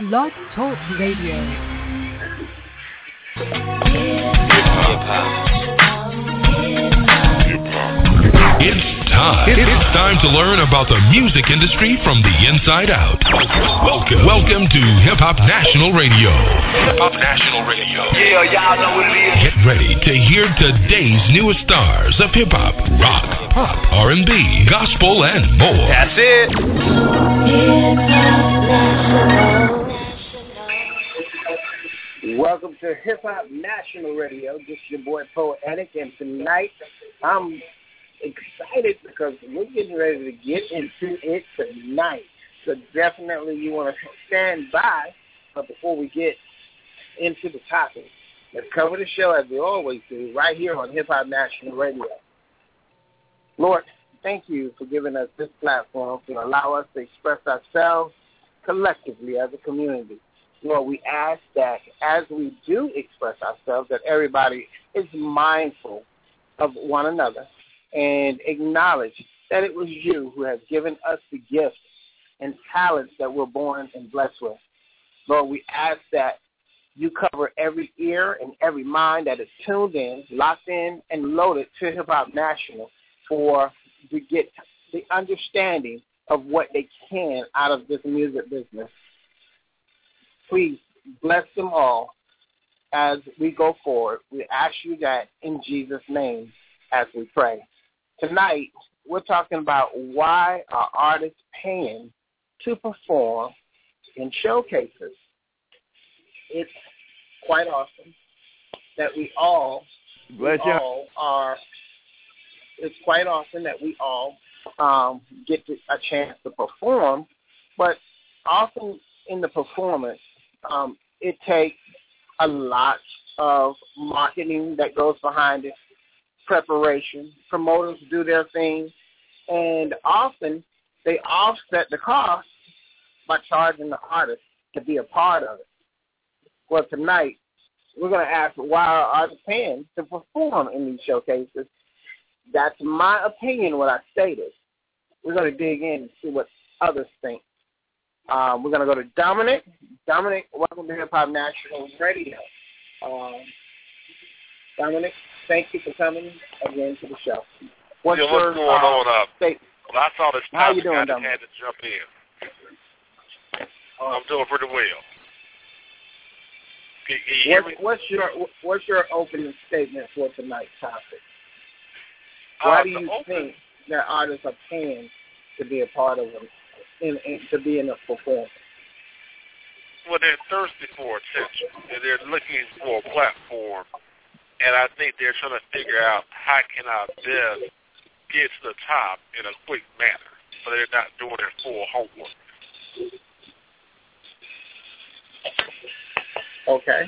Blog Talk Radio. It's time to learn about the music industry from the inside out. Welcome to Hip Hop National Radio. Hip Hop National Radio. Yeah, y'all know what it is. Get ready to hear today's newest stars of hip hop, rock, pop, R&B, gospel, and more. That's it. Welcome to Hip Hop National Radio. This is your boy Poetic, and tonight I'm excited because we're getting ready to get into it tonight. So definitely you want to stand by. But before we get into the topic, let's cover the show as we always do right here on Hip Hop National Radio. Lord, thank you for giving us this platform to allow us to express ourselves collectively as a community. Lord, we ask that as we do express ourselves, that everybody is mindful of one another and acknowledge that it was you who has given us the gifts and talents that we're born and blessed with. Lord, we ask that you cover every ear and every mind that is tuned in, locked in, and loaded to Hip Hop National to get the understanding of what they can out of this music business. Please bless them all as we go forward. We ask you that in Jesus' name as we pray. Tonight, we're talking about why are artists paying to perform in showcases. It's quite awesome that we all get a chance to perform, but often in the performance, it takes a lot of marketing that goes behind it, preparation, promoters do their thing, and often they offset the cost by charging the artist to be a part of it. Well, tonight, we're going to ask why are artists paying to perform in these showcases. That's my opinion, what I stated. We're going to dig in and see what others think. We're going to go to Dominic. Dominic, welcome to Hip Hop National Radio. Dominic, thank you for coming again to the show. What's going on? State? Well, I saw this How you topic. doing, I Dominic? had to jump in. I'm doing pretty well. Can you hear me? What's your opening statement for tonight's topic? Why do you think that artists are paying to be a part of them, to be in a performance? Well, they're thirsty for attention, and they're looking for a platform, and I think they're trying to figure out how can I best get to the top in a quick manner, but they're not doing their full homework. Okay.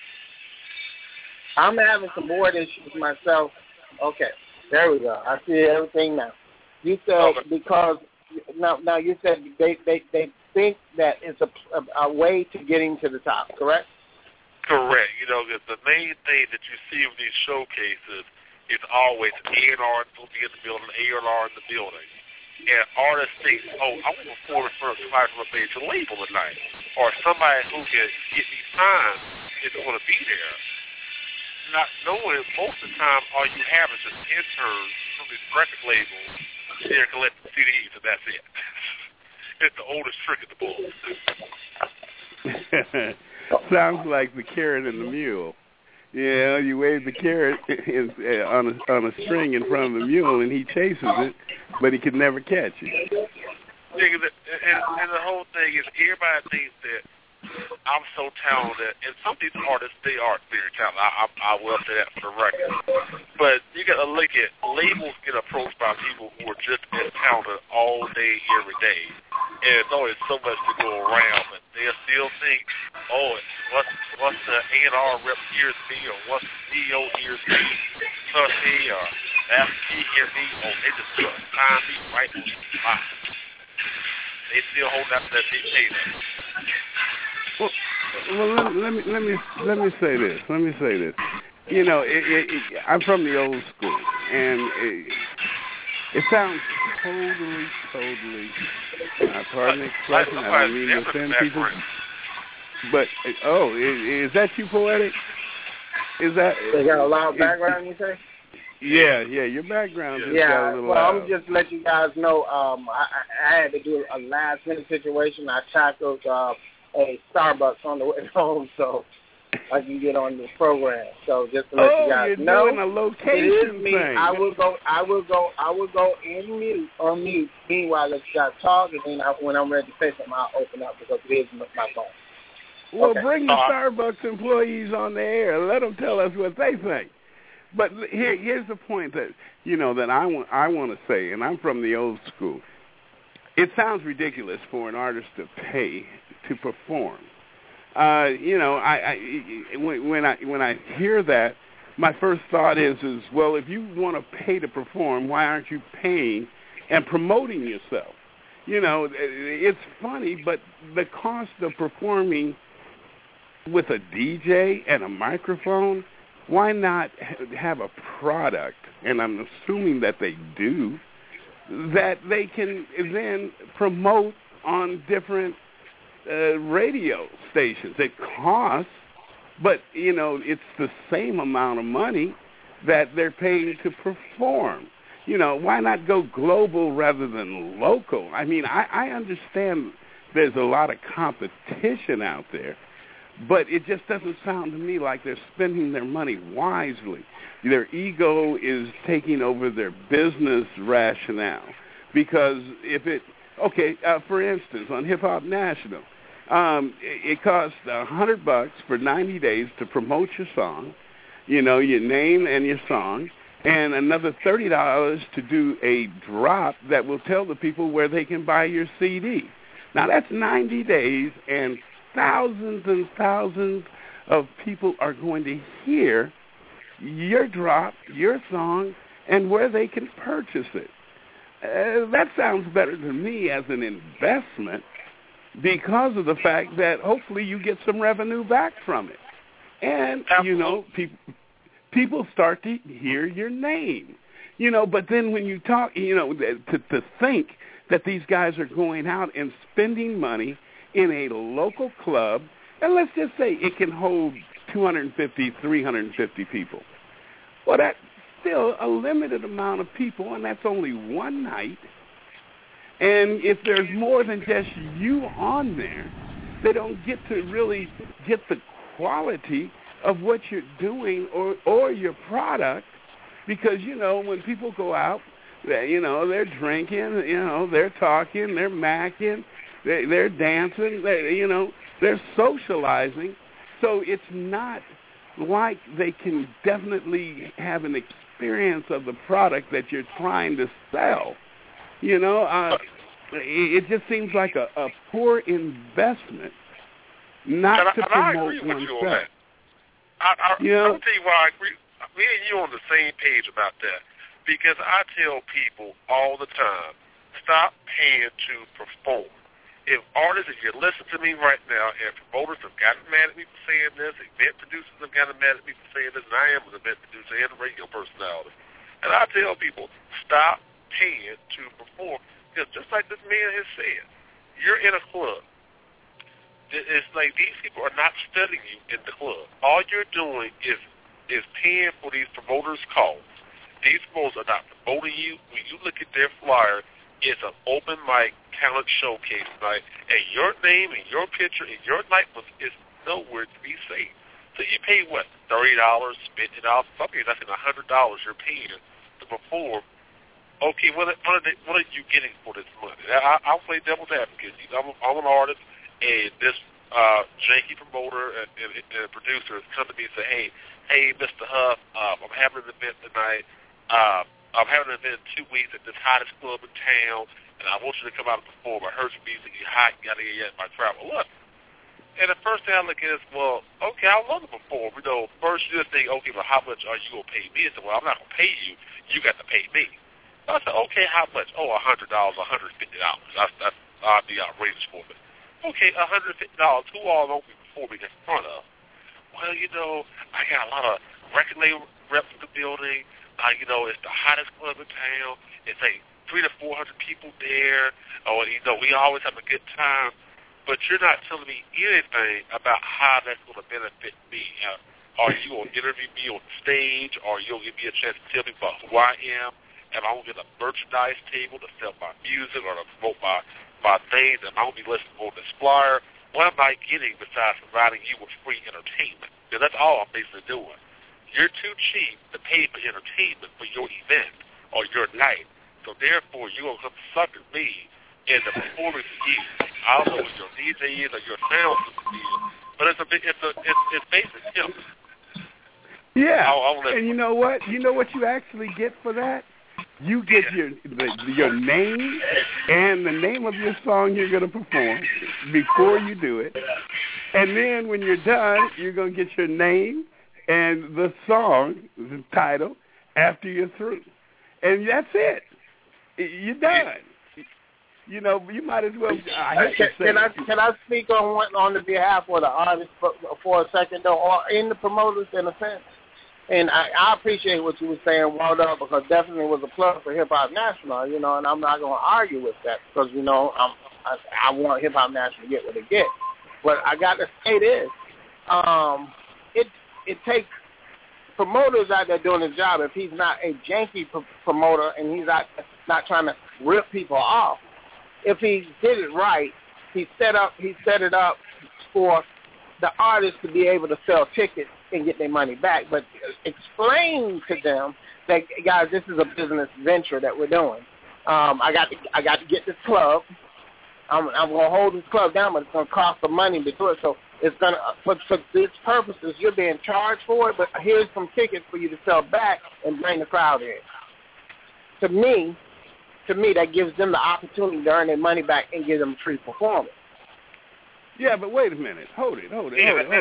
I'm having some board issues myself. Okay, there we go. I see everything now. You said because now you said they think that it's a way to getting to the top, correct? Correct. You know, the main thing that you see with these showcases is always A&R will be in the building, A&R in the building. And artists think, I want to perform in front of somebody from a major label tonight, or somebody who can get me signed is going to be there. Not knowing most of the time all you have is just interns from these record labels there collecting CDs, and that's it. It's the oldest trick in the book. Sounds like the carrot and the mule. Yeah, you wave the carrot on a string in front of the mule, and he chases it, but he could never catch it. And the whole thing is everybody thinks that I'm so talented, and some of these artists, they are very talented. I will say that for the record. But you got to look at labels get approached by people who are just as talented all day, every day. And it's always so much to go around, but they'll still think, what's the A&R rep hears me, or what's the CEO hears me, touch me, or that's he hears me, they just sign me right on the spot. They still hold out that big payday. Well, let me say this. You know, I'm from the old school, and it sounds totally, pardon the expression, I don't mean to offend people, But is that you, Poetic? Is that? They got a loud background, you say? Yeah, your background just got a little well, loud. I'm just let you guys know. I had to do a last minute situation. I tackled a Starbucks on the way home, so I can get on this program. So just to let you guys know, you're doing a location it is me. thing. I will go in on mute. Meanwhile, let you guys talk, and then when I'm ready to say something, I'll open up because it is my phone. Well, bring the Starbucks employees on the air. Let them tell us what they think. But here's the point that that I want to say, and I'm from the old school. It sounds ridiculous for an artist to pay to perform. When I hear that, my first thought is well, if you want to pay to perform, why aren't you paying and promoting yourself? It's funny, but the cost of performing with a DJ and a microphone, why not have a product, and I'm assuming that they do, that they can then promote on different radio stations. It costs, but, it's the same amount of money that they're paying to perform. Why not go global rather than local? I mean, I understand there's a lot of competition out there, but it just doesn't sound to me like they're spending their money wisely. Their ego is taking over their business rationale. Because for instance, on Hip Hop National, it costs $100 for 90 days to promote your song, your name and your song, and another $30 to do a drop that will tell the people where they can buy your CD. Now, that's 90 days, and thousands and thousands of people are going to hear your drop, your song, and where they can purchase it. That sounds better to me as an investment because of the fact that hopefully you get some revenue back from it. And, people start to hear your name. But then when you talk, to think that these guys are going out and spending money in a local club, and let's just say it can hold 250, 350 people. Well, that's still a limited amount of people, and that's only one night. And if there's more than just you on there, they don't get to really get the quality of what you're doing or your product, because, when people go out, they're drinking, they're talking, they're macking, they're dancing, they're socializing. So it's not like they can definitely have an experience of the product that you're trying to sell. It just seems like a poor investment not to promote oneself. I'll tell you why I agree. Me and you on the same page about that, because I tell people all the time, stop paying to perform. If artists, if you listen to me right now, and promoters have gotten mad at me for saying this, event producers have gotten mad at me for saying this, and I am an event producer and a radio personality, and I tell people, stop paying to perform. Because just like this man has said, you're in a club. It's like these people are not studying you in the club. All you're doing is paying for these promoters' calls. These promoters are not promoting you. When you look at their flyer, it's an open mic talent showcase night, and your name and your picture and your night is nowhere to be seen. So you pay what, $30, $50, something that's in $100 you're paying to perform. Okay, what are you getting for this money? I'll play devil's advocate. I'm an artist, and this janky promoter and producer has come to me and say, hey, Mr. Huff, I'm having an event tonight. I'm having an event in 2 weeks at this hottest club in town, and I want you to come out and perform. I heard your music, you're hot, you got to get my travel. Look, and the first thing I look at is, well, okay, I love to perform. First you just think, okay, but how much are you going to pay me? I said, well, I'm not going to pay you. You got to pay me. So I said, okay, how much? Oh, $100, $150. I'd be outrageous for it. Okay, $150. Who all don't we performing in front of? Well, I got a lot of record label reps in the building. It's the hottest club in town. It's like 300 to 400 people there. Oh, we always have a good time. but you're not telling me anything about how that's going to benefit me. Are you going to interview me on stage, or you'll give me a chance to tell me about who I am, and I'm going to get a merchandise table to sell my music or to promote my things, and I'm going to be listed on this flyer? What am I getting besides providing you with free entertainment? Because that's all I'm basically doing. You're too cheap to pay for entertainment for your event or your night, so therefore you're going to come suck at me in the performance of you. I don't know what your DJ is or your sound system is, but it's basic simple. Yeah, and you know what? You know what you actually get for that? You get your name and the name of your song you're going to perform before you do it. And then when you're done, you're going to get your name and the song, the title, after you're through. And that's it. You're done. You know, you might as well. Can I speak on the behalf of the artist for a second, though, or in the promoters in a sense? And I appreciate what you were saying, Waldo, because definitely was a plug for Hip Hop National, you know, and I'm not going to argue with that because, you know, I want Hip Hop National to get what it gets. But I got to say this. It takes promoters out there doing his job. If he's not a janky promoter and he's not trying to rip people off, if he did it right, he set it up for the artist to be able to sell tickets and get their money back. But explain to them that, guys, this is a business venture that we're doing. I got to get this club. I'm going to hold this club down, but it's going to cost some money to do it. So it's going to, for these purposes, you're being charged for it, but here's some tickets for you to sell back and bring the crowd in. To me, that gives them the opportunity to earn their money back and give them a free performance. Yeah, but wait a minute. Hold it. Pimping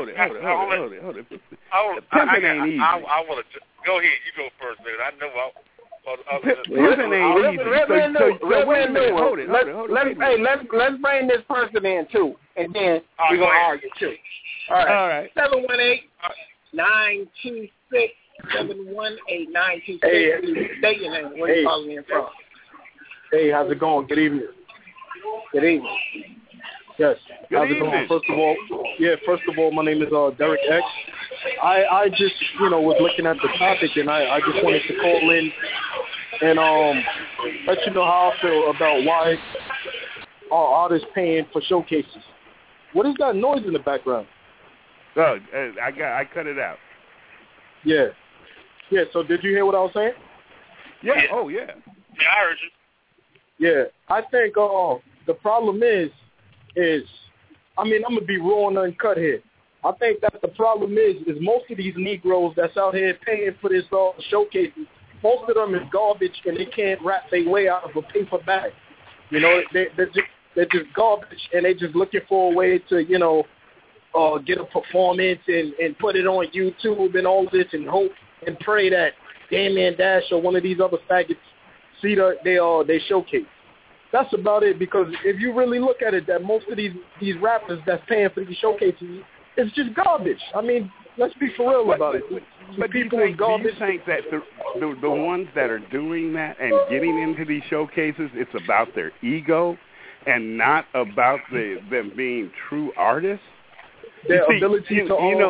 ain't easy. I want to go ahead. You go first, man. I know. Pimping ain't easy. Hold it. Let's bring this person in too, and then we're gonna argue too. All right. 718-926-718-926. State your name. Where you calling in from? Hey, how's it going? Good evening. Good evening. Yes. How's it going? First of all, my name is Derek X. I just, was looking at the topic, and I just wanted to call in and let you know how I feel about why our artists paying for showcases. What is that noise in the background? Oh, I cut it out. Yeah. Yeah, so did you hear what I was saying? Yeah. Oh, yeah. Yeah, I heard you. Yeah. I think the problem is I'm going to be raw and uncut here. I think that the problem is most of these Negroes that's out here paying for this showcases, most of them is garbage and they can't rap their way out of a paper bag. They're just garbage and they're just looking for a way to, get a performance and put it on YouTube and all this and hope and pray that Damian Dash or one of these other faggots see they showcase. That's about it, because if you really look at it, that most of these rappers that's paying for these showcases, it's just garbage. I mean, let's be for real about it. But do you think that the ones that are doing that and getting into these showcases, it's about their ego and not about them being true artists? Their ability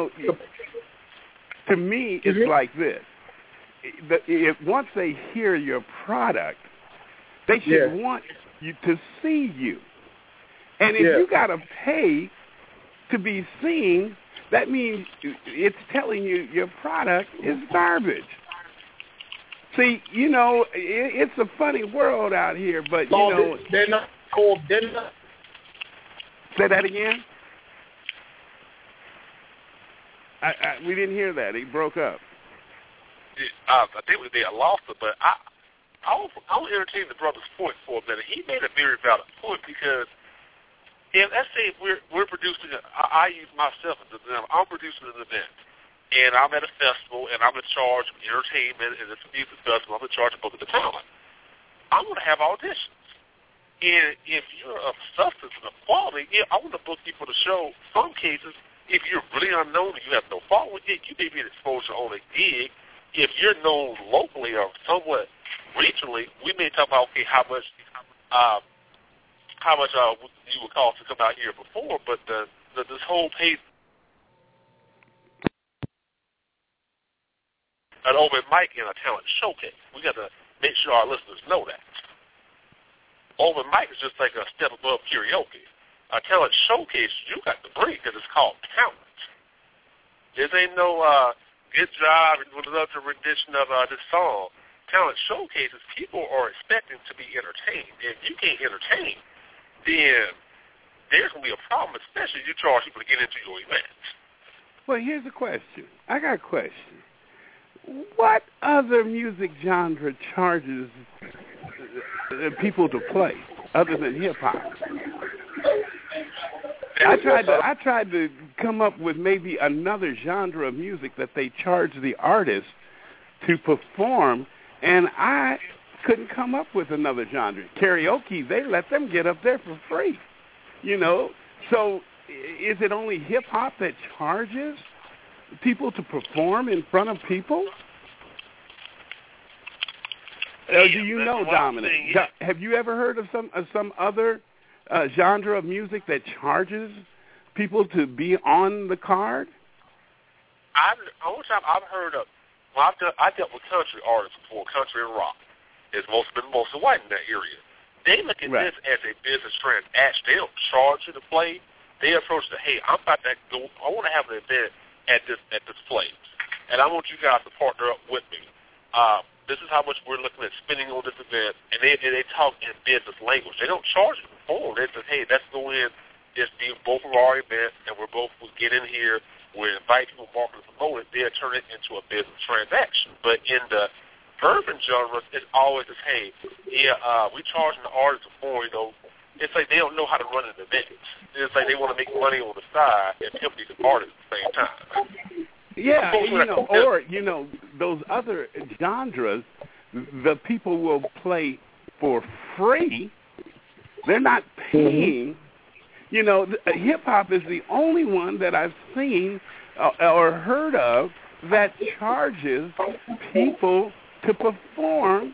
to me, it's like this. Once they hear your product, they should want you to see you. And if you got to pay to be seen, that means it's telling you your product is garbage. See, it's a funny world out here, but, they're not called. Say that again? We didn't hear that. It broke up. I think we lost it, but I'll entertain the brother's point for a minute. He made a very valid point, because let's say we're producing, I use myself as an example. I'm producing an event, and I'm at a festival, and I'm in charge of entertainment, and it's a music festival. I'm in charge of booking the talent. I'm going to have auditions. And if you're of substance and of quality, I want to book you for the show. Some cases, if you're really unknown and you have no following, you may be an exposure on a gig. If you're known locally or somewhat regionally, we may talk about, how much how much you would cost to come out here before, but this whole pay an open mic and a talent showcase. We got to make sure our listeners know that. Open mic is just like a step above karaoke. A talent showcase you got to bring because it's called talent. This ain't no good job with another rendition of this song. Talent showcases, people are expecting to be entertained. If you can't entertain, then there's going to be a problem, especially if you charge people to get into your events. Well, here's a question. I got a question. What other music genre charges people to play other than hip-hop? I tried to come up with maybe another genre of music that they charge the artist to perform, and I couldn't come up with another genre. Karaoke, they let them get up there for free, you know. So is it only hip-hop that charges people to perform in front of people? Do you know, Dominic? Have you ever heard of some other genre of music that charges people to be on the card? Only time I've heard of, I dealt with country artists before, country and rock. It's mostly white in that area. They look at this as a business transaction. They don't charge you to play. They approach it, hey, I'm about to go. I want to have an event at this place, and I want you guys to partner up with me. This is how much we're looking at spending on this event, and they talk in business language. They don't charge you for it. They say, hey, let's go in, just be both of our events, and we'll get in here, we'll invite people, market and promote it, they'll turn it into a business transaction. But in the urban genres, it's always this, hey, we charging the artists for, you know, it's like they don't know how to run an event. It's like they want to make money on the side and help these artists at the same time. Yeah, you know, those other genres, the people will play for free. They're not paying. You know, hip-hop is the only one that I've seen or heard of that charges people to perform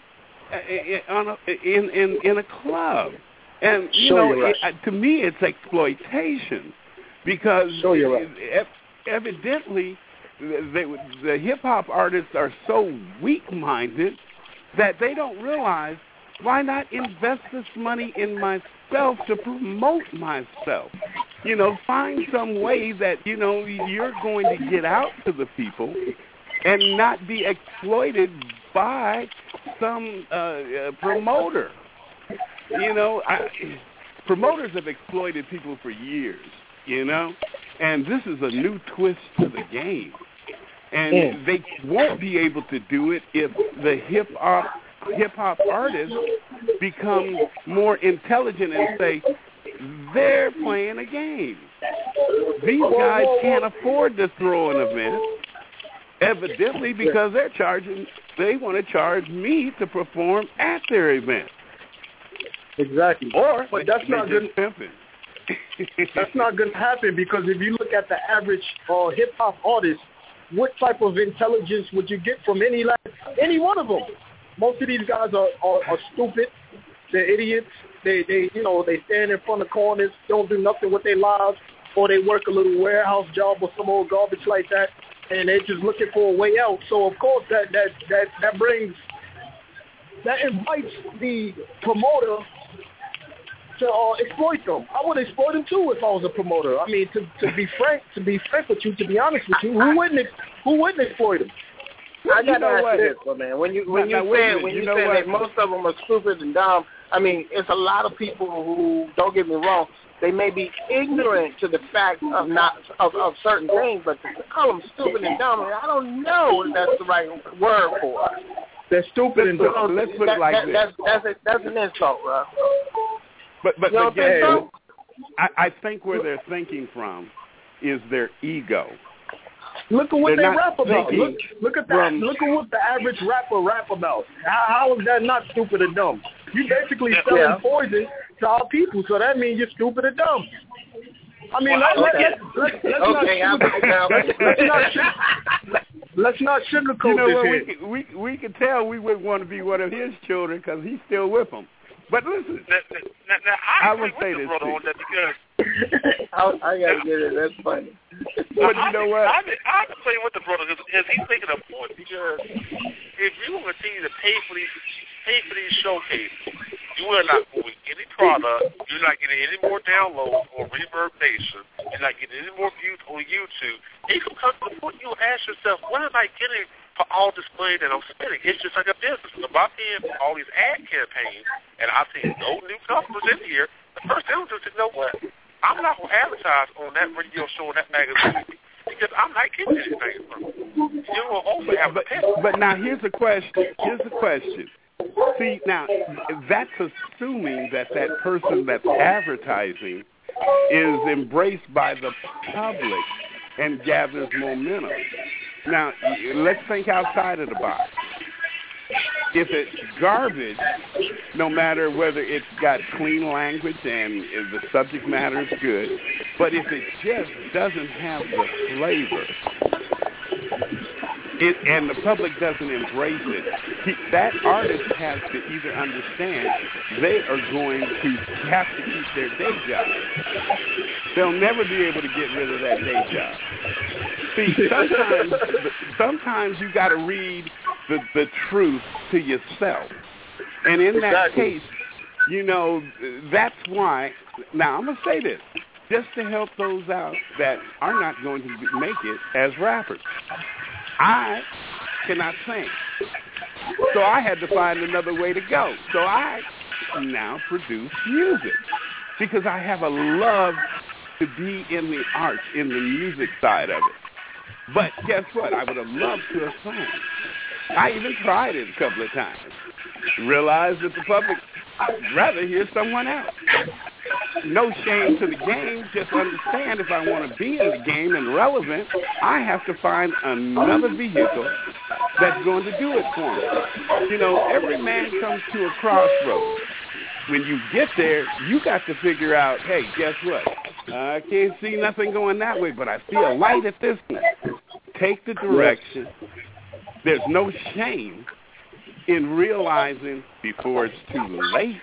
in a club. And, you know, to me it's exploitation because evidently the hip-hop artists are so weak-minded that they don't realize, why not invest this money in myself to promote myself? You know, find some way that, you know, you're going to get out to the people and not be exploited by some promoter. You know, promoters have exploited people for years, you know, and this is a new twist to the game. And they won't be able to do it if the hip-hop artists become more intelligent and say, they're playing a game. These guys can't afford to throw an event, evidently because they want to charge me to perform at their event. Exactly. But that's not good. That's not going to happen because if you look at the average hip-hop artist, what type of intelligence would you get from any one of them? Most of these guys are stupid. They're idiots. They stand in front of corners, don't do nothing with their lives, or they work a little warehouse job or some old garbage like that, and they're just looking for a way out. So of course that invites the promoter to exploit them. I would exploit them too if I was a promoter. I mean, to be frank with you, to be honest with you, who wouldn't exploit them? I got to ask you this, man. When you say that most of them are stupid and dumb, I mean, it's a lot of people who, don't get me wrong, they may be ignorant to the fact of certain things, but to call them stupid and dumb, I don't know if that's the right word for it. They're stupid and dumb. Let's put it like this. That's an insult, bro. But again, I think where they're thinking from is their ego. Look at what they rap about. Look at that. Look at what the average rapper rap about. How is that not stupid and dumb? You basically selling poison to our people, so that means you're stupid and dumb. I mean, let's not sugarcoat this here. We can tell we wouldn't want to be one of his children because he's still with them. But listen. Now I would say this brother on that because I gotta get it. That's funny. But you know what? I agree with the brother because he's making a point because if you continue to pay for these showcases, you are not moving any product. You're not getting any more downloads or Reverb Nation. You're not getting any more views on YouTube. And you come to the point you ask yourself, what am I getting for all this money that I'm spending? It's just like a business. If I'm paying for all these ad campaigns and I see no new customers in here, the first thing I'm just, you know what? I'm not going to advertise on that radio show or that magazine because I'm not getting anything from it. You will also have a pay. But now here's the question. See, now, that's assuming that person that's advertising is embraced by the public and gathers momentum. Now, let's think outside of the box. If it's garbage, no matter whether it's got clean language and if the subject matter is good, but if it just doesn't have the flavor, and the public doesn't embrace it, that artist has to either understand they are going to have to keep their day job. They'll never be able to get rid of that day job. See, sometimes you got to read the truth to yourself. And in that case, you know, that's why, now I'm going to say this, just to help those out that are not going to make it as rappers. I cannot sing. So I had to find another way to go. So I now produce music because I have a love to be in the arts, in the music side of it. But guess what? I would have loved to have sung. I even tried it a couple of times. Realized that the public would rather hear someone else. No shame to the game. Just understand if I want to be in the game and relevant, I have to find another vehicle that's going to do it for me. You know, every man comes to a crossroads. When you get there, you got to figure out, hey, guess what? I can't see nothing going that way, but I see a light at this one. Take the direction. There's no shame in realizing before it's too late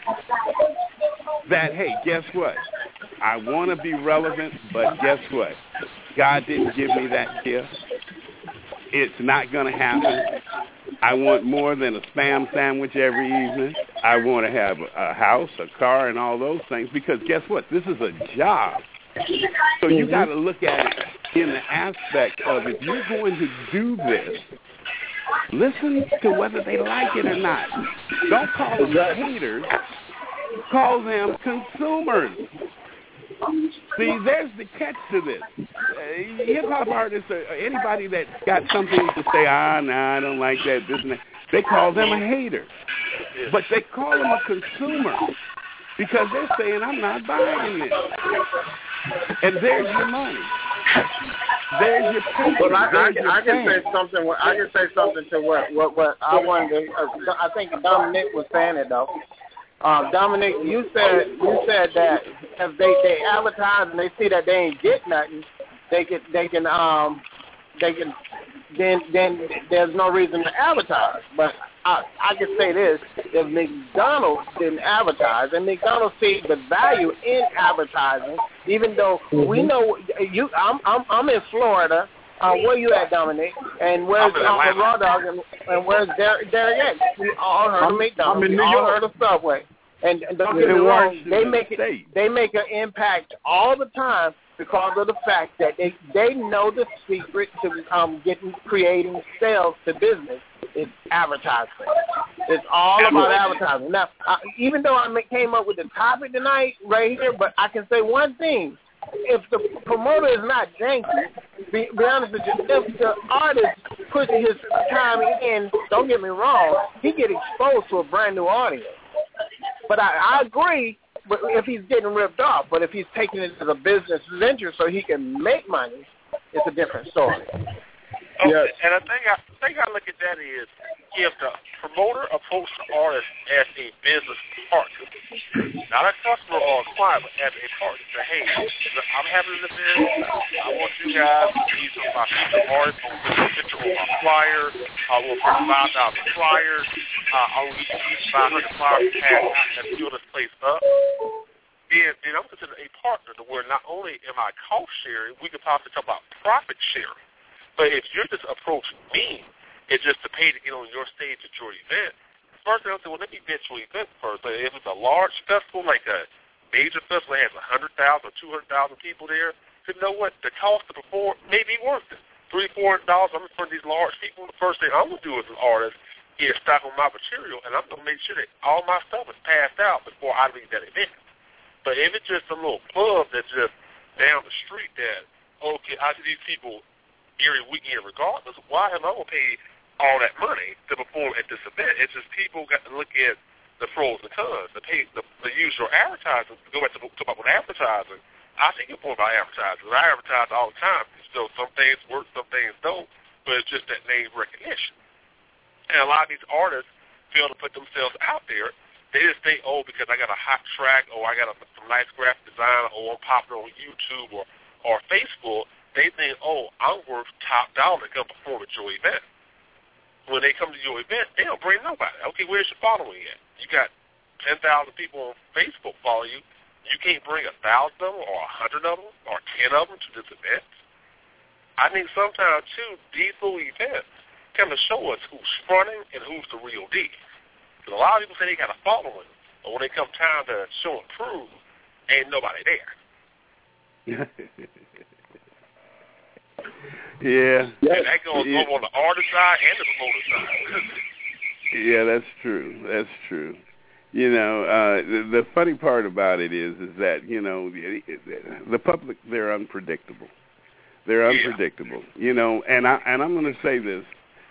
that, hey, guess what? I want to be relevant, but guess what? God didn't give me that gift. It's not going to happen. I want more than a Spam sandwich every evening. I want to have a house, a car, and all those things because guess what? This is a job. So you got to look at it in the aspect of if you're going to do this, listen to whether they like it or not. Don't call them haters. Call them consumers. See, there's the catch to this. Hip-hop artists, anybody that got something to say, nah, I don't like that, this and that, they call them a hater. But they call them a consumer because they're saying, I'm not buying this. And there's your money. There's your payment. Well, I can say something. I can say something to what I wanted to. I think Dominic was saying it though. Dominic, you said that if they advertise and they see that they ain't get nothing, then there's no reason to advertise. But I can say this: if McDonald's didn't advertise, and McDonald's sees the value in advertising, even though we know I'm in Florida. Where you at, Dominic? And where's Raw Dog? And where's Derek X? We all heard of McDonald's. We all heard of Subway. And don't get me wrong, they make an impact all the time because of the fact that they know the secret to creating sales to business is advertising. It's all about advertising. Now, even though I came up with the topic tonight right here, but I can say one thing. If the promoter is not janky, be honest with you, if the artist puts his time in, don't get me wrong, he get exposed to a brand new audience. But I agree if he's getting ripped off. But if he's taking it as a business venture so he can make money, it's a different story. Yes. And the thing I look at that is if the promoter approaches the artist as a business partner, not a customer or a client, but as a partner, say, hey, I'm having an event. I want you guys to use my featured artist on a picture on my flyer. I will print 5,000 flyers. I will use 500 flyers to pass out and fill this place up. And I'm considered a partner to where not only am I cost sharing, we could possibly talk about profit sharing. But if you're just approaching me, it's just to pay to get on your stage at your event, first thing I'll say, well, let me get your event first. But if it's a large festival, like a major festival that has 100,000 or 200,000 people there, you know what? The cost to perform may be worth it. $300, $400, I'm in front of these large people. The first thing I'm going to do as an artist is stock on my material, and I'm going to make sure that all my stuff is passed out before I leave that event. But if it's just a little club that's just down the street that, okay, I see these people every weekend regardless, why am I going to pay all that money to perform at this event? It's just people got to look at the pros and cons, to use your advertising, to go back to talk about advertising. I think it's more about advertising. I advertise all the time. So some things work, some things don't, but it's just that name recognition. And a lot of these artists fail to put themselves out there. They just think, oh, because I got a hot track or I got some nice graphic design or I'm popular on YouTube or Facebook, they think, oh, I'm worth top dollar to come perform at your event. When they come to your event, they don't bring nobody. Okay, where's your following at? You got 10,000 people on Facebook follow you. You can't bring 1,000 of them or 100 of them or 10 of them to this event. I think sometimes, too, these little events kind of show us who's fronting and who's the real deal. Because a lot of people say they got a following, but when it comes time to show and prove, ain't nobody there. Yeah. And that goes over on the artist side and the promoter side. Yeah, that's true. That's true. You know, the funny part about it is that, you know, the public, they're unpredictable. They're unpredictable. Yeah. You know, and I'm going to say this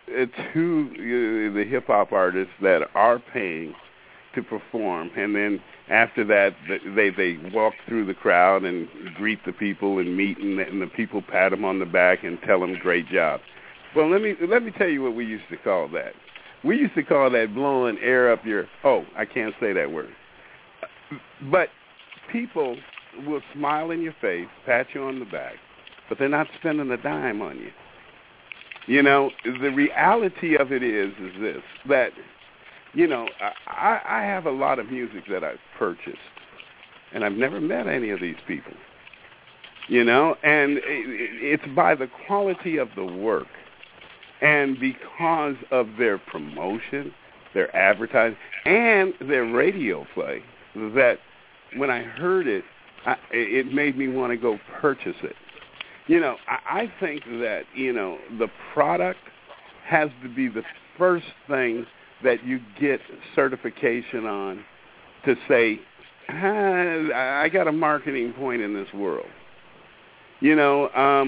to the hip-hop artists that are paying to perform, and then after that they walk through the crowd and greet the people and meet, and the people pat them on the back and tell them great job. Well, let me tell you what we used to call that. We used to call that blowing air up your, I can't say that word. But people will smile in your face, pat you on the back, but they're not spending a dime on you. You know, the reality of it is this, that, you know, I have a lot of music that I've purchased, and I've never met any of these people, you know, and it's by the quality of the work and because of their promotion, their advertising, and their radio play that when I heard it, it made me want to go purchase it. You know, I think that, you know, the product has to be the first thing that you get certification on to say, I got a marketing point in this world. You know,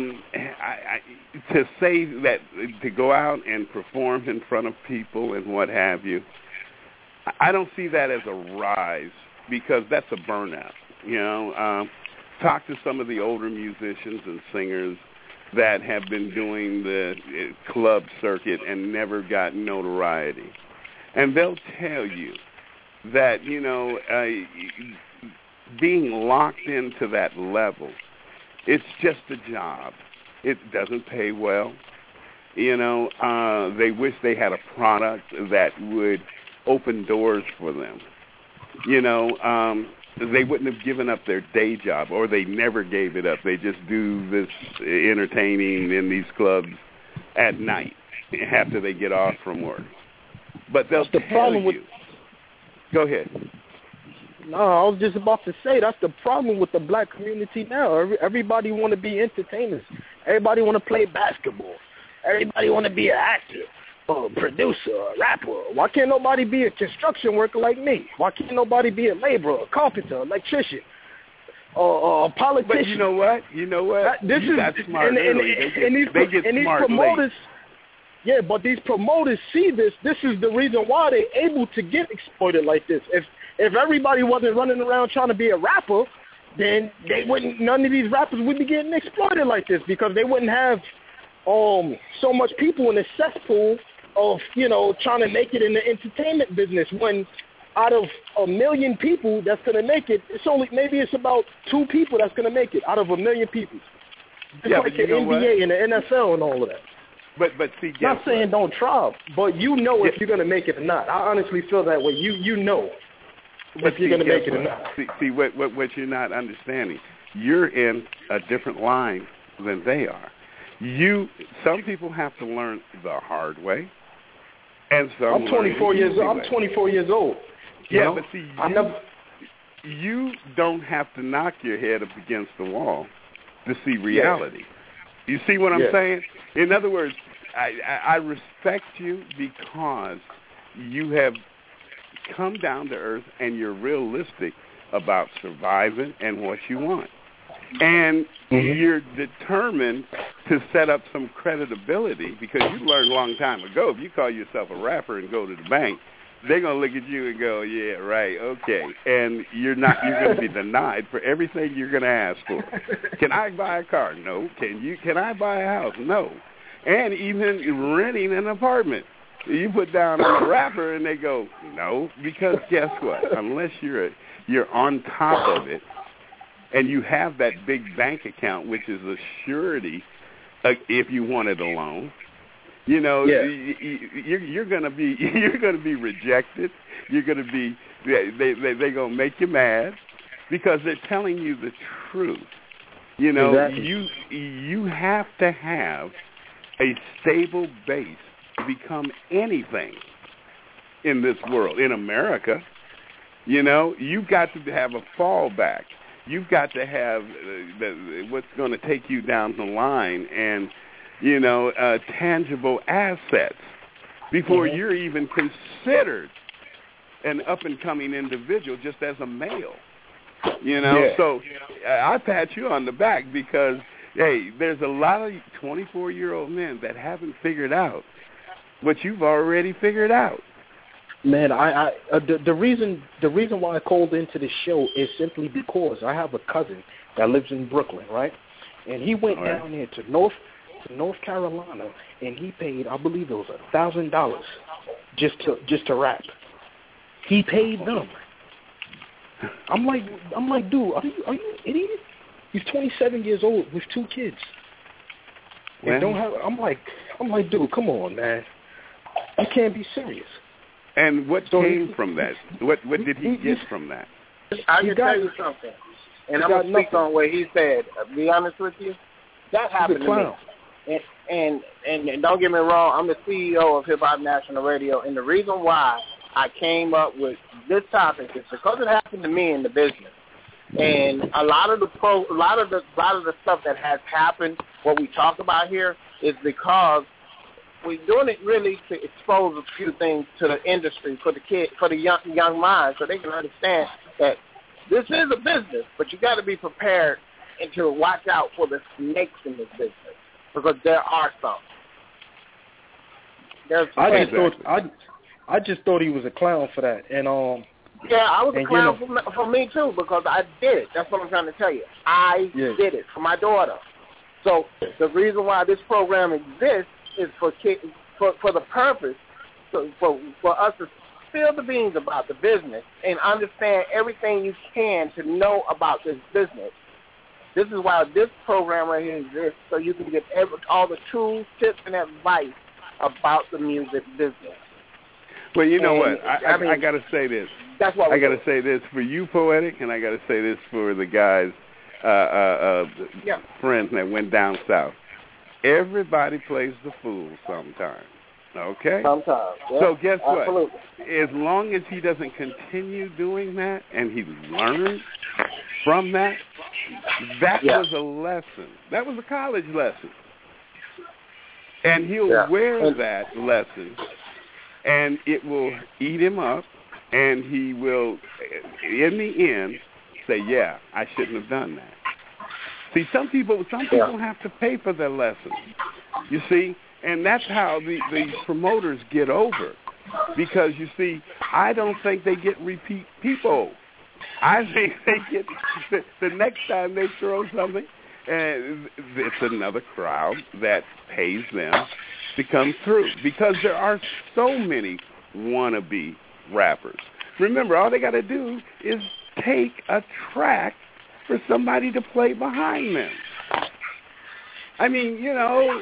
to say that, to go out and perform in front of people and what have you, I don't see that as a rise because that's a burnout, you know. Talk to some of the older musicians and singers that have been doing the club circuit and never got notoriety. And they'll tell you that, you know, being locked into that level, it's just a job. It doesn't pay well. You know, they wish they had a product that would open doors for them. You know, they wouldn't have given up their day job, or they never gave it up. They just do this entertaining in these clubs at night after they get off from work. But they'll tell you. Go ahead. No, I was just about to say that's the problem with the black community now. Everybody want to be entertainers. Everybody want to play basketball. Everybody want to be an actor, a producer, a rapper. Why can't nobody be a construction worker like me? Why can't nobody be a laborer, a carpenter, electrician, a politician? But you know what? This you got smart early. They get smart promoters, late. Yeah, but these promoters see this. This is the reason why they're able to get exploited like this. If everybody wasn't running around trying to be a rapper, then they wouldn't. None of these rappers would be getting exploited like this because they wouldn't have so much people in the cesspool of, you know, trying to make it in the entertainment business. When out of 1 million people that's going to make it, it's about 2 people that's going to make it out of 1 million people. Just like the NBA and the NFL and all of that. But see, not saying don't try, but you know if you're going to make it or not. I honestly feel that way. You know. if you're going to make it or not. See what you're not understanding. You're in a different line than they are. Some people have to learn the hard way, and some. I'm 24 years old. I'm 24 years old. Yeah, but see, you don't have to knock your head up against the wall to see reality. Yeah. You see what I'm saying? In other words, I respect you because you have come down to earth and you're realistic about surviving and what you want. And you're determined to set up some credibility because you learned a long time ago, if you call yourself a rapper and go to the bank, they're going to look at you and go, yeah, right, okay. And you're going to be denied for everything you're going to ask for. Can I buy a car? No. Can I buy a house? No. And even renting an apartment. You put down a rapper and they go, no, because guess what? Unless you're on top of it, and you have that big bank account, which is a surety if you wanted a loan, you're going to be rejected. You're going to be they're going to make you mad because they're telling you the truth. Exactly. You have to have a stable base to become anything in this world. In America, you've got to have a fallback. You've got to have what's going to take you down the line and, tangible assets before you're even considered an up-and-coming individual just as a male. So I pat you on the back because, hey, there's a lot of 24-year-old men that haven't figured out what you've already figured out. Man, the reason why I called into this show is simply because I have a cousin that lives in Brooklyn, right? And he went down there to North Carolina, and he paid, I believe it was $1,000 just to rap. He paid them. I'm like, dude, are you an idiot? He's 27 years old with 2 kids. And don't have. I'm like, dude, come on, man. You can't be serious. And what came from that? What did he get from that? I can tell you something, and I'm going to speak on what he said. To be honest with you, that happened to me. And don't get me wrong, I'm the CEO of Hip Hop National Radio, and the reason why I came up with this topic is because it happened to me in the business. And a lot of the stuff that has happened, what we talk about here, is because we're doing it really to expose a few things to the industry for the young minds, so they can understand that this is a business, but you got to be prepared and to watch out for the snakes in this business because there are some. I just thought he was a clown for that, and yeah, I was a clown for me too because I did it. That's what I'm trying to tell you. I did it for my daughter. So the reason why this program exists is for the purpose, for us to spill the beans about the business and understand everything you can to know about this business. This is why this program right here exists, so you can get all the tools, tips, and advice about the music business. Well, you know what? I got to say this. That's what I got to say this for you, Poetic, and I got to say this for the guys, friends that went down south. Everybody plays the fool sometime, okay? Sometimes. Yeah, so guess absolutely. what? As long as he doesn't continue doing that and he learns from that, that was a lesson. That was a college lesson. And he'll wear that lesson, and it will eat him up, and he will, in the end, say, yeah, I shouldn't have done that. See, some people have to pay for their lessons, you see, and that's how the promoters get over. Because, you see, I don't think they get repeat people. I think they get, the next time they throw something, and it's another crowd that pays them to come through. Because there are so many wannabe rappers. Remember, all they got to do is take a track for somebody to play behind them. I mean, you know,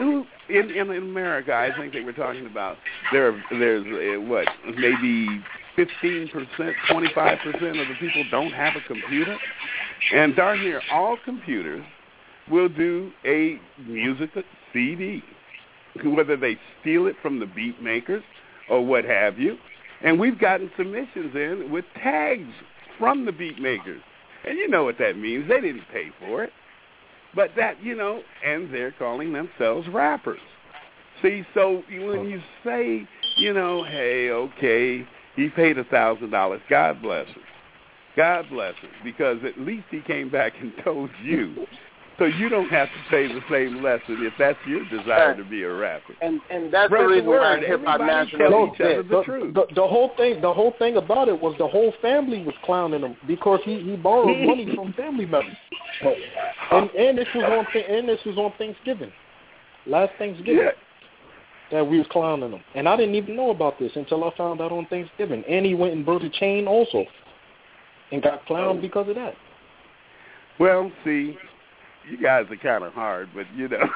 in America, I think they were talking about there's maybe 15%, 25% of the people don't have a computer. And darn near all computers will do a music CD, whether they steal it from the beat makers or what have you. And we've gotten submissions in with tags from the beat makers. And you know what that means. They didn't pay for it. But that, and they're calling themselves rappers. See, so when you say, hey, okay, he paid $1,000, God bless him. God bless him, because at least he came back and told you. So you don't have to pay the same lesson if that's your desire to be a rapper. And that's the reason why Hip Hop National said the whole thing about it was the whole family was clowning him because he borrowed money from family members. And this was on Thanksgiving, last Thanksgiving, that we was clowning him. And I didn't even know about this until I found out on Thanksgiving. And he went and brought a chain also, and got clowned because of that. Well, see, you guys are kind of hard, but you guys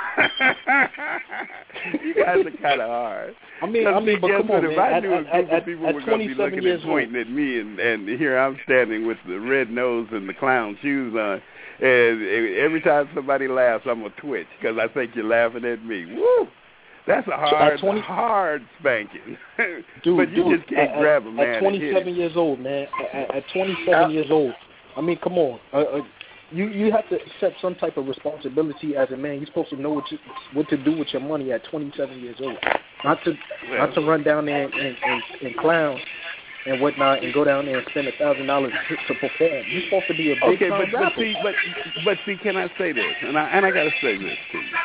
are kind of hard. I mean, but come on, if I knew a group of people were going to be looking and pointing at me, and here I'm standing with the red nose and the clown shoes on, and every time somebody laughs, I'm gonna twitch because I think you're laughing at me. Woo! That's a hard spanking. Dude, but you just can't grab a man. At 27 years old, man. At 27 years old. I mean, come on. You have to accept some type of responsibility as a man. You're supposed to know what to do with your money at 27 years old. Not to run down there and clown and whatnot and go down there and spend $1,000 to perform. You're supposed to be a big time rapper. But see, can I say this? And I got to say this to you.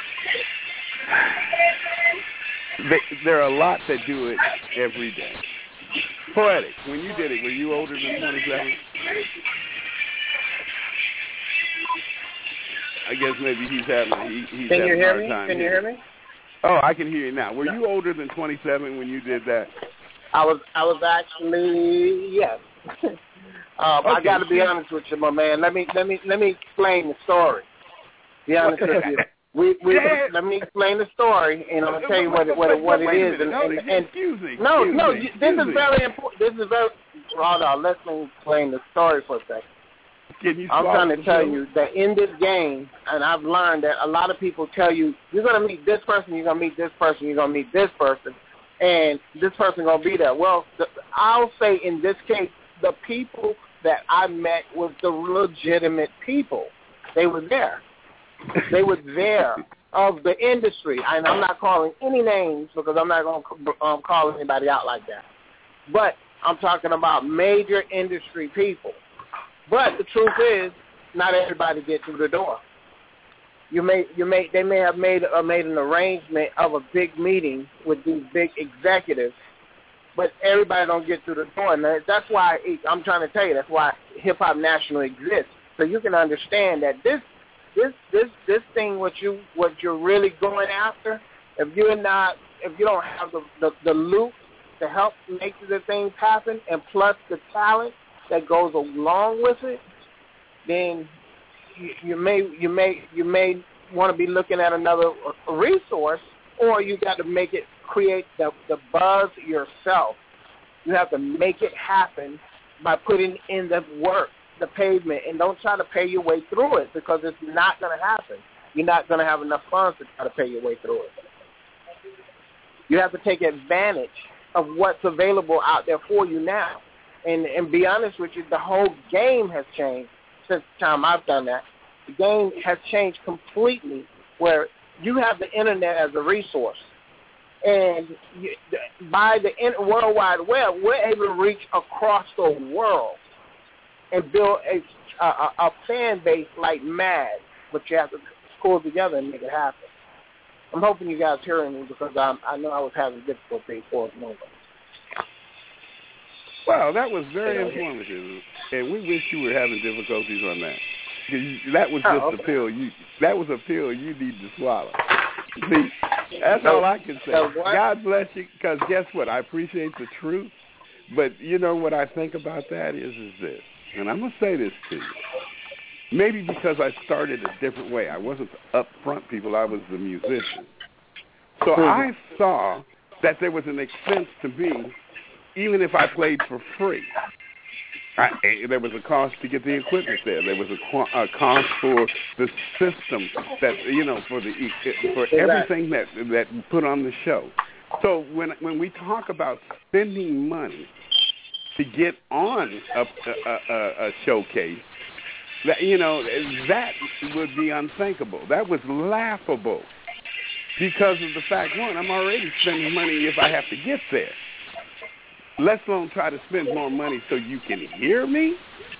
There are a lot that do it every day. Poetic, when you did it, were you older than 27? I guess maybe he's having a hard time. Can you hear me? Oh, I can hear you now. Were you older than 27 when you did that? I was actually, yes. Okay. I got to be honest with you, my man. Let me explain the story. Be honest with you. Let me explain the story, and I'm gonna tell you what it is. Excuse me. This is very important. Hold on. Let me explain the story for a second. I'm trying to tell you that in this game, and I've learned that a lot of people tell you, you're going to meet this person, you're going to meet this person, you're going to meet this person, and this person going to be there. Well, I'll say in this case, the people that I met was the legitimate people. They were there. They were there of the industry. And I'm not calling any names because I'm not going to call anybody out like that. But I'm talking about major industry people. But the truth is, not everybody gets through the door. They may have made an arrangement of a big meeting with these big executives, but everybody don't get through the door. And that's why I'm trying to tell you. That's why Hip Hop National exists, so you can understand that this thing, what you're really going after, if you don't have the loop to help make the things happen, and plus the talent that goes along with it, then you may want to be looking at another resource, or you got to create the buzz yourself. You have to make it happen by putting in the work, the pavement, and don't try to pay your way through it because it's not going to happen. You're not going to have enough funds to try to pay your way through it. You have to take advantage of what's available out there for you now. And be honest with you, the whole game has changed since the time I've done that. The game has changed completely where you have the internet as a resource. And by the World Wide Web, we're able to reach across the world and build a fan base like mad, but you have to pull together and make it happen. I'm hoping you guys hearing me because I know I was having difficulty for a moment. Well, that was very informative, and we wish you were having difficulties on that. That was just a pill. That was a pill you need to swallow. See, that's all I can say. God bless you, because guess what? I appreciate the truth, but you know what I think about that is this, and I'm going to say this to you. Maybe because I started a different way. I wasn't the upfront people. I was the musician. So I saw that there was an expense to me even if I played for free, there was a cost to get the equipment there. There was a cost for the system that for everything that put on the show. So when we talk about spending money to get on a showcase, that that would be unthinkable. That was laughable because of the fact, one, I'm already spending money if I have to get there. Let alone try to spend more money so you can hear me.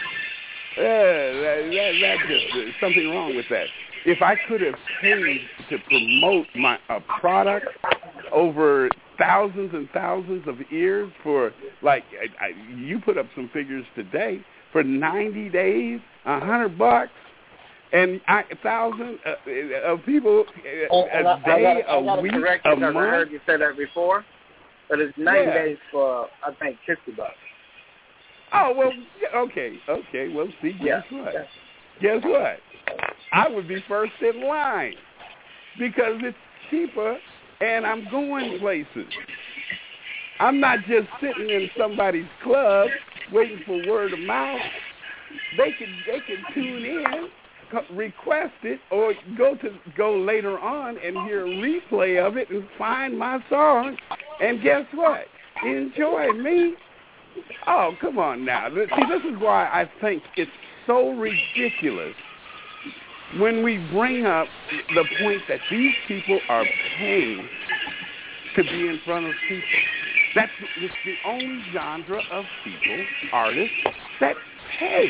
That just something wrong with that. If I could have paid to promote a product over thousands and thousands of ears for, like, you put up some figures today for 90 days, $100, and 1,000 of people a day, a week, a month. I heard you say that before. But it's 90 days for, I think, $50. Oh, well, okay. Well, see, guess what? Guess what? I would be first in line because it's cheaper and I'm going places. I'm not just sitting in somebody's club waiting for word of mouth. They can tune in, request it, or go later on and hear a replay of it and find my song. And guess what? Enjoy me. Oh, come on now. See, this is why I think it's so ridiculous when we bring up the point that these people are paying to be in front of people. It's the only genre of people, artists, that pay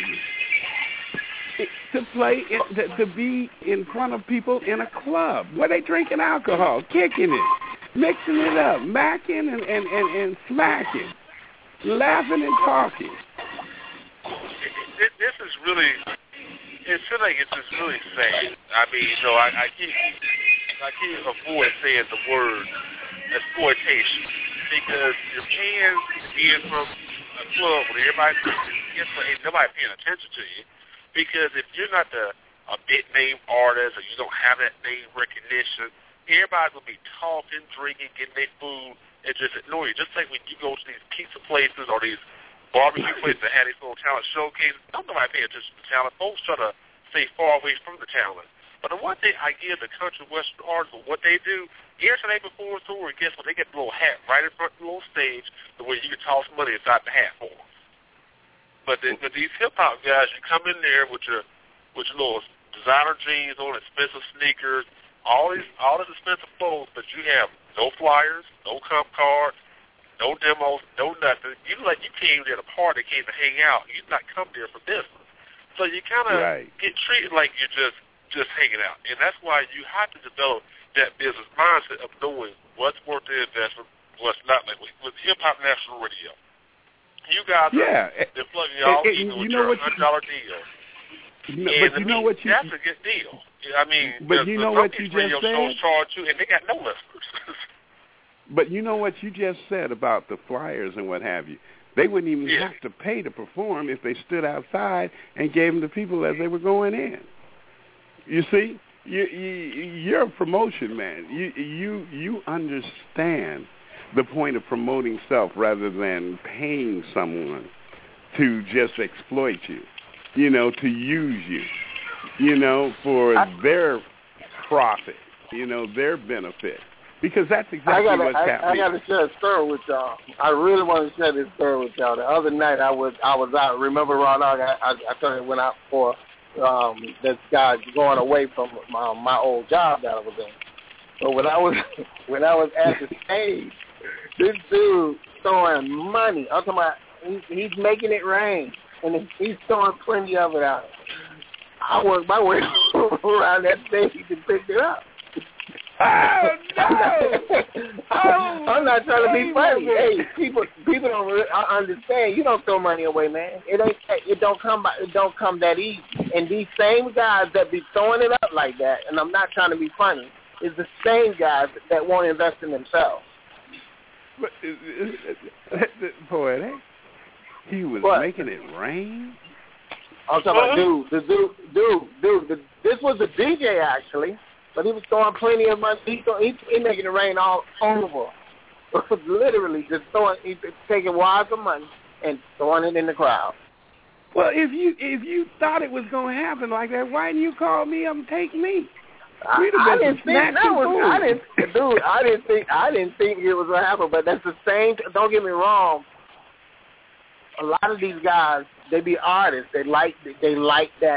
to play, to be in front of people in a club where they drinking alcohol, kicking it, mixing it up, macking and smacking, laughing and talking. This is really, it feels like it's just really sad. I mean, I can't avoid saying the word exploitation because you're paying to be in from a club where everybody, guess what, ain't nobody paying attention to you. Because if you're not a big name artist or you don't have that name recognition, everybody's going to be talking, drinking, getting their food, and just ignore you. Just like when you go to these pizza places or these barbecue places that have these little talent showcases, don't nobody pay attention to talent. Folks try to stay far away from the talent. But the one thing I give the country western artists, what they do, every time they perform a tour, guess what? They get the little hat right in front of the little stage the way you can toss money inside the hat for them. But these hip-hop guys, you come in there with your little designer jeans on, expensive sneakers, all this expensive clothes, but you have no flyers, no comp cards, no demos, no nothing. You came there to party, came to hang out. You're not come there for business. So you kind of get treated like you're just hanging out. And that's why you have to develop that business mindset of knowing what's worth the investment, what's not. Like with Hip-Hop National Radio. You guys they're plugging y'all in with your $100 deal. But you know what that's a good deal. I mean, but you know what you just said? Charge you, and they got no listeners. But you know what you just said about the flyers and what have you. They wouldn't even have to pay to perform if they stood outside and gave them to people as they were going in. You see, you're a promotion man. You understand the point of promoting self rather than paying someone to just exploit you, to use you, for their profit, their benefit. Because that's exactly what's happening. I got to share a story with y'all. I really want to share this story with y'all. The other night I was out. Remember, Ron, I told you went out for this guy going away from my old job that I was in. So when I was at the stage, this dude throwing money. I'm talking about he's making it rain, and he's throwing plenty of it out. I worked my way around that stage and picked it up. Oh no! I'm not trying to be funny. Hey, people don't really understand. You don't throw money away, man. It don't come that easy. And these same guys that be throwing it up like that, and I'm not trying to be funny, is the same guys that won't invest in themselves. But boy, he was making it rain. I'm talking about dude. This was a DJ actually, but he was throwing plenty of money. He making it rain all over. literally just taking wads of money and throwing it in the crowd. Well, if you thought it was going to happen like that, why didn't you call me up and take me? I didn't think it was going to happen, but that's the same. Don't get me wrong. A lot of these guys, they be artists. They like the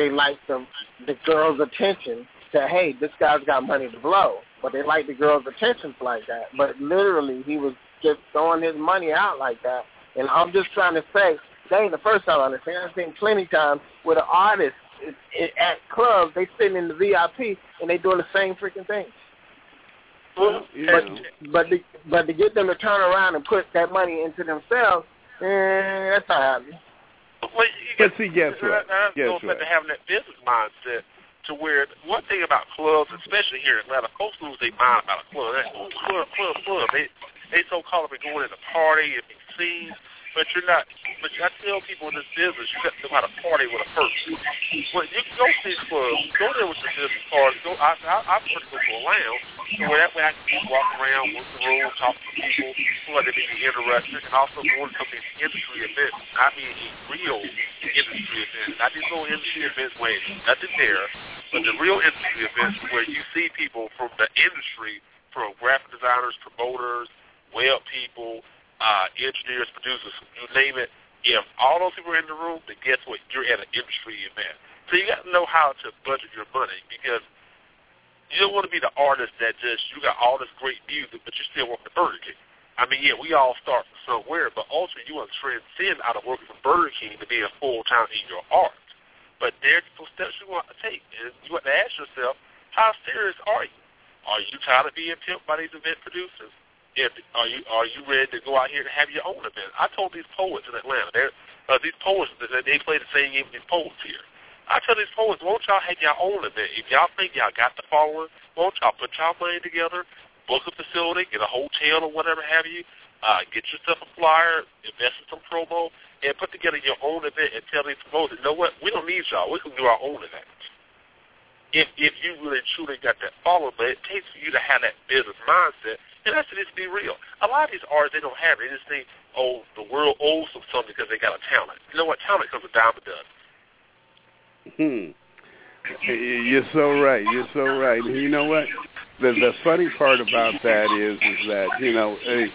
girl's attention. That, hey, this guy's got money to blow, but they like the girl's attention like that. But literally, he was just throwing his money out like that. And I'm just trying to say, that ain't the first time I've seen. I've seen plenty of times with an artist at clubs, they sitting in the VIP and they doing the same freaking thing. Well, but to get them to turn around and put that money into themselves, that's not happening. Well, guess what? To having that business mindset. To where one thing about clubs, especially here in Atlanta, folks lose their mind about a club. Club. They so caught up in going in a party and being seen, but you're not. But I tell people in this business, you got to know how to party with a person. When you go to these clubs, go there with your business cards. I prefer to go to a lounge, where that way I can walk around, walk the room, talk to people who are to be interested, and also go to some of these industry events. I mean, real industry events. Not these little industry events where nothing there, but the real industry events where you see people from the industry, from graphic designers, promoters, web people, engineers, producers, you name it. If all those people are in the room, then guess what? You're at an industry event. So you got to know how to budget your money, because you don't want to be the artist that just, you got all this great music, but you still work at Burger King. I mean, yeah, we all start from somewhere, but ultimately you want to transcend out of working for Burger King to being full-time in your art. But there's some steps you want to take, and you want to ask yourself, how serious are you? Are you tired of being pimped by these event producers? Are you ready to go out here and have your own event? I told these poets in Atlanta, these poets, they play the same game as these poets here. I tell these poets, won't y'all have your own event? If y'all think y'all got the following, won't y'all put y'all money together, book a facility, get a hotel or whatever have you, get yourself a flyer, invest in some promo, and put together your own event and tell these promoters, you know what, we don't need y'all. We can do our own event. If you really truly got that following, but it takes for you to have that business mindset. And that's just be real. A lot of these artists, they don't have it. They just think, oh, the world owes them something because they got a talent. You know what? Talent comes a dime a dozen. You're so right. You're so right. And you know what? The funny part about that is that, you know,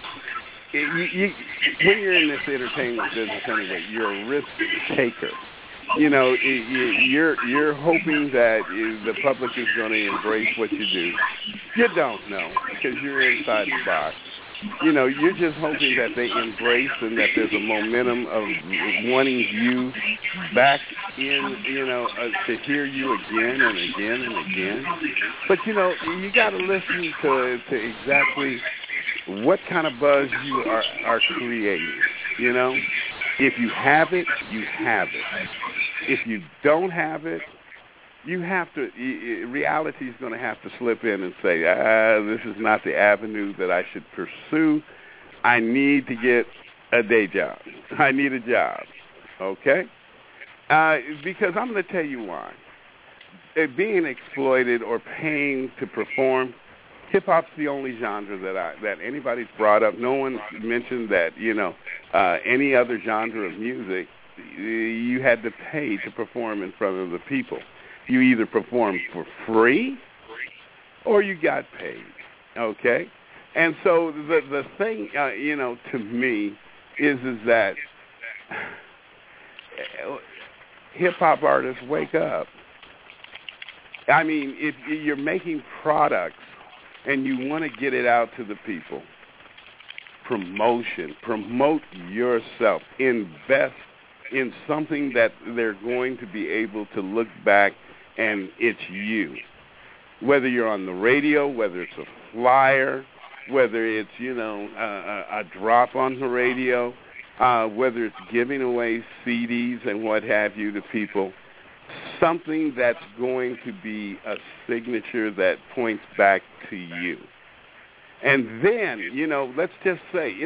when you're in this entertainment business anyway, you're a risk taker. You know, you're hoping that the public is going to embrace what you do. You don't know, because you're inside the box. You know, you're just hoping that they embrace and that there's a momentum of wanting you back in, you know, to hear you again and again and again. But, you know, you got to listen to exactly what kind of buzz you are creating, you know. If you have it, you have it. If you don't have it, you have to, reality is going to have to slip in and say, this is not the avenue that I should pursue. I need to get a day job. I need a job, okay? Because I'm going to tell you why. Being exploited or paying to perform, hip-hop's the only genre that anybody's brought up. No one mentioned that, you know, any other genre of music, you had to pay to perform in front of the people. You either performed for free or you got paid, okay? And so the thing, you know, to me is that hip-hop artists, wake up. I mean, if you're making products and you want to get it out to the people, promote yourself, invest in something that they're going to be able to look back and it's you. Whether you're on the radio, whether it's a flyer, whether it's, you know, a drop on the radio, whether it's giving away CDs and what have you to people, something that's going to be a signature that points back to you. And then, you know, let's just say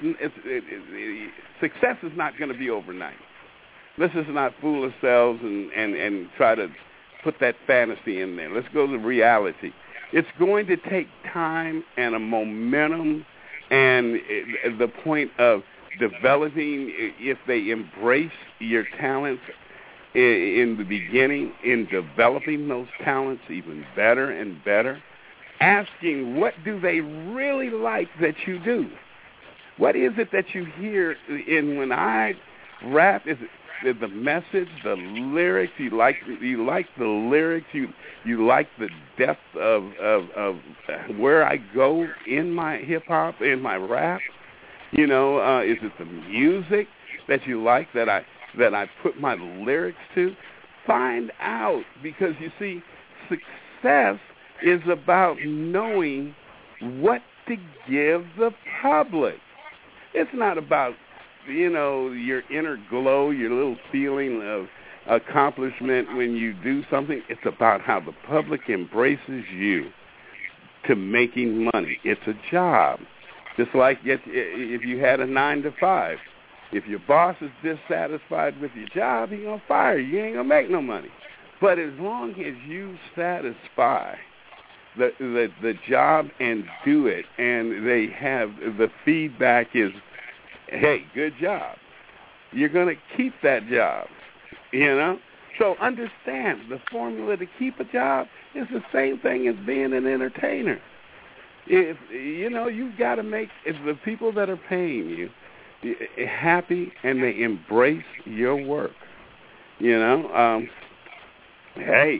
success is not going to be overnight. Let's just not fool ourselves and try to put that fantasy in there. Let's go to reality. It's going to take time and a momentum And the point of developing, if they embrace your talents in the beginning, in developing those talents even better and better, asking what do they really like that you do? What is it that you hear in when I rap? Is it the message, the lyrics? You like the lyrics? You like the depth of where I go in my hip hop, in my rap? Is it the music that you like that I put my lyrics to? Find out, because you see, success is about knowing what to give the public. It's not about, your inner glow, your little feeling of accomplishment when you do something. It's about how the public embraces you to making money. It's a job. Just like if you had a 9-to-5. If your boss is dissatisfied with your job, he's going to fire you. You ain't going to make no money. But as long as you satisfy the job and do it, and they have the feedback is, hey, good job, you're going to keep that job, So understand, the formula to keep a job is the same thing as being an entertainer. If you've got to make the people that are paying you happy and they embrace your work. Hey,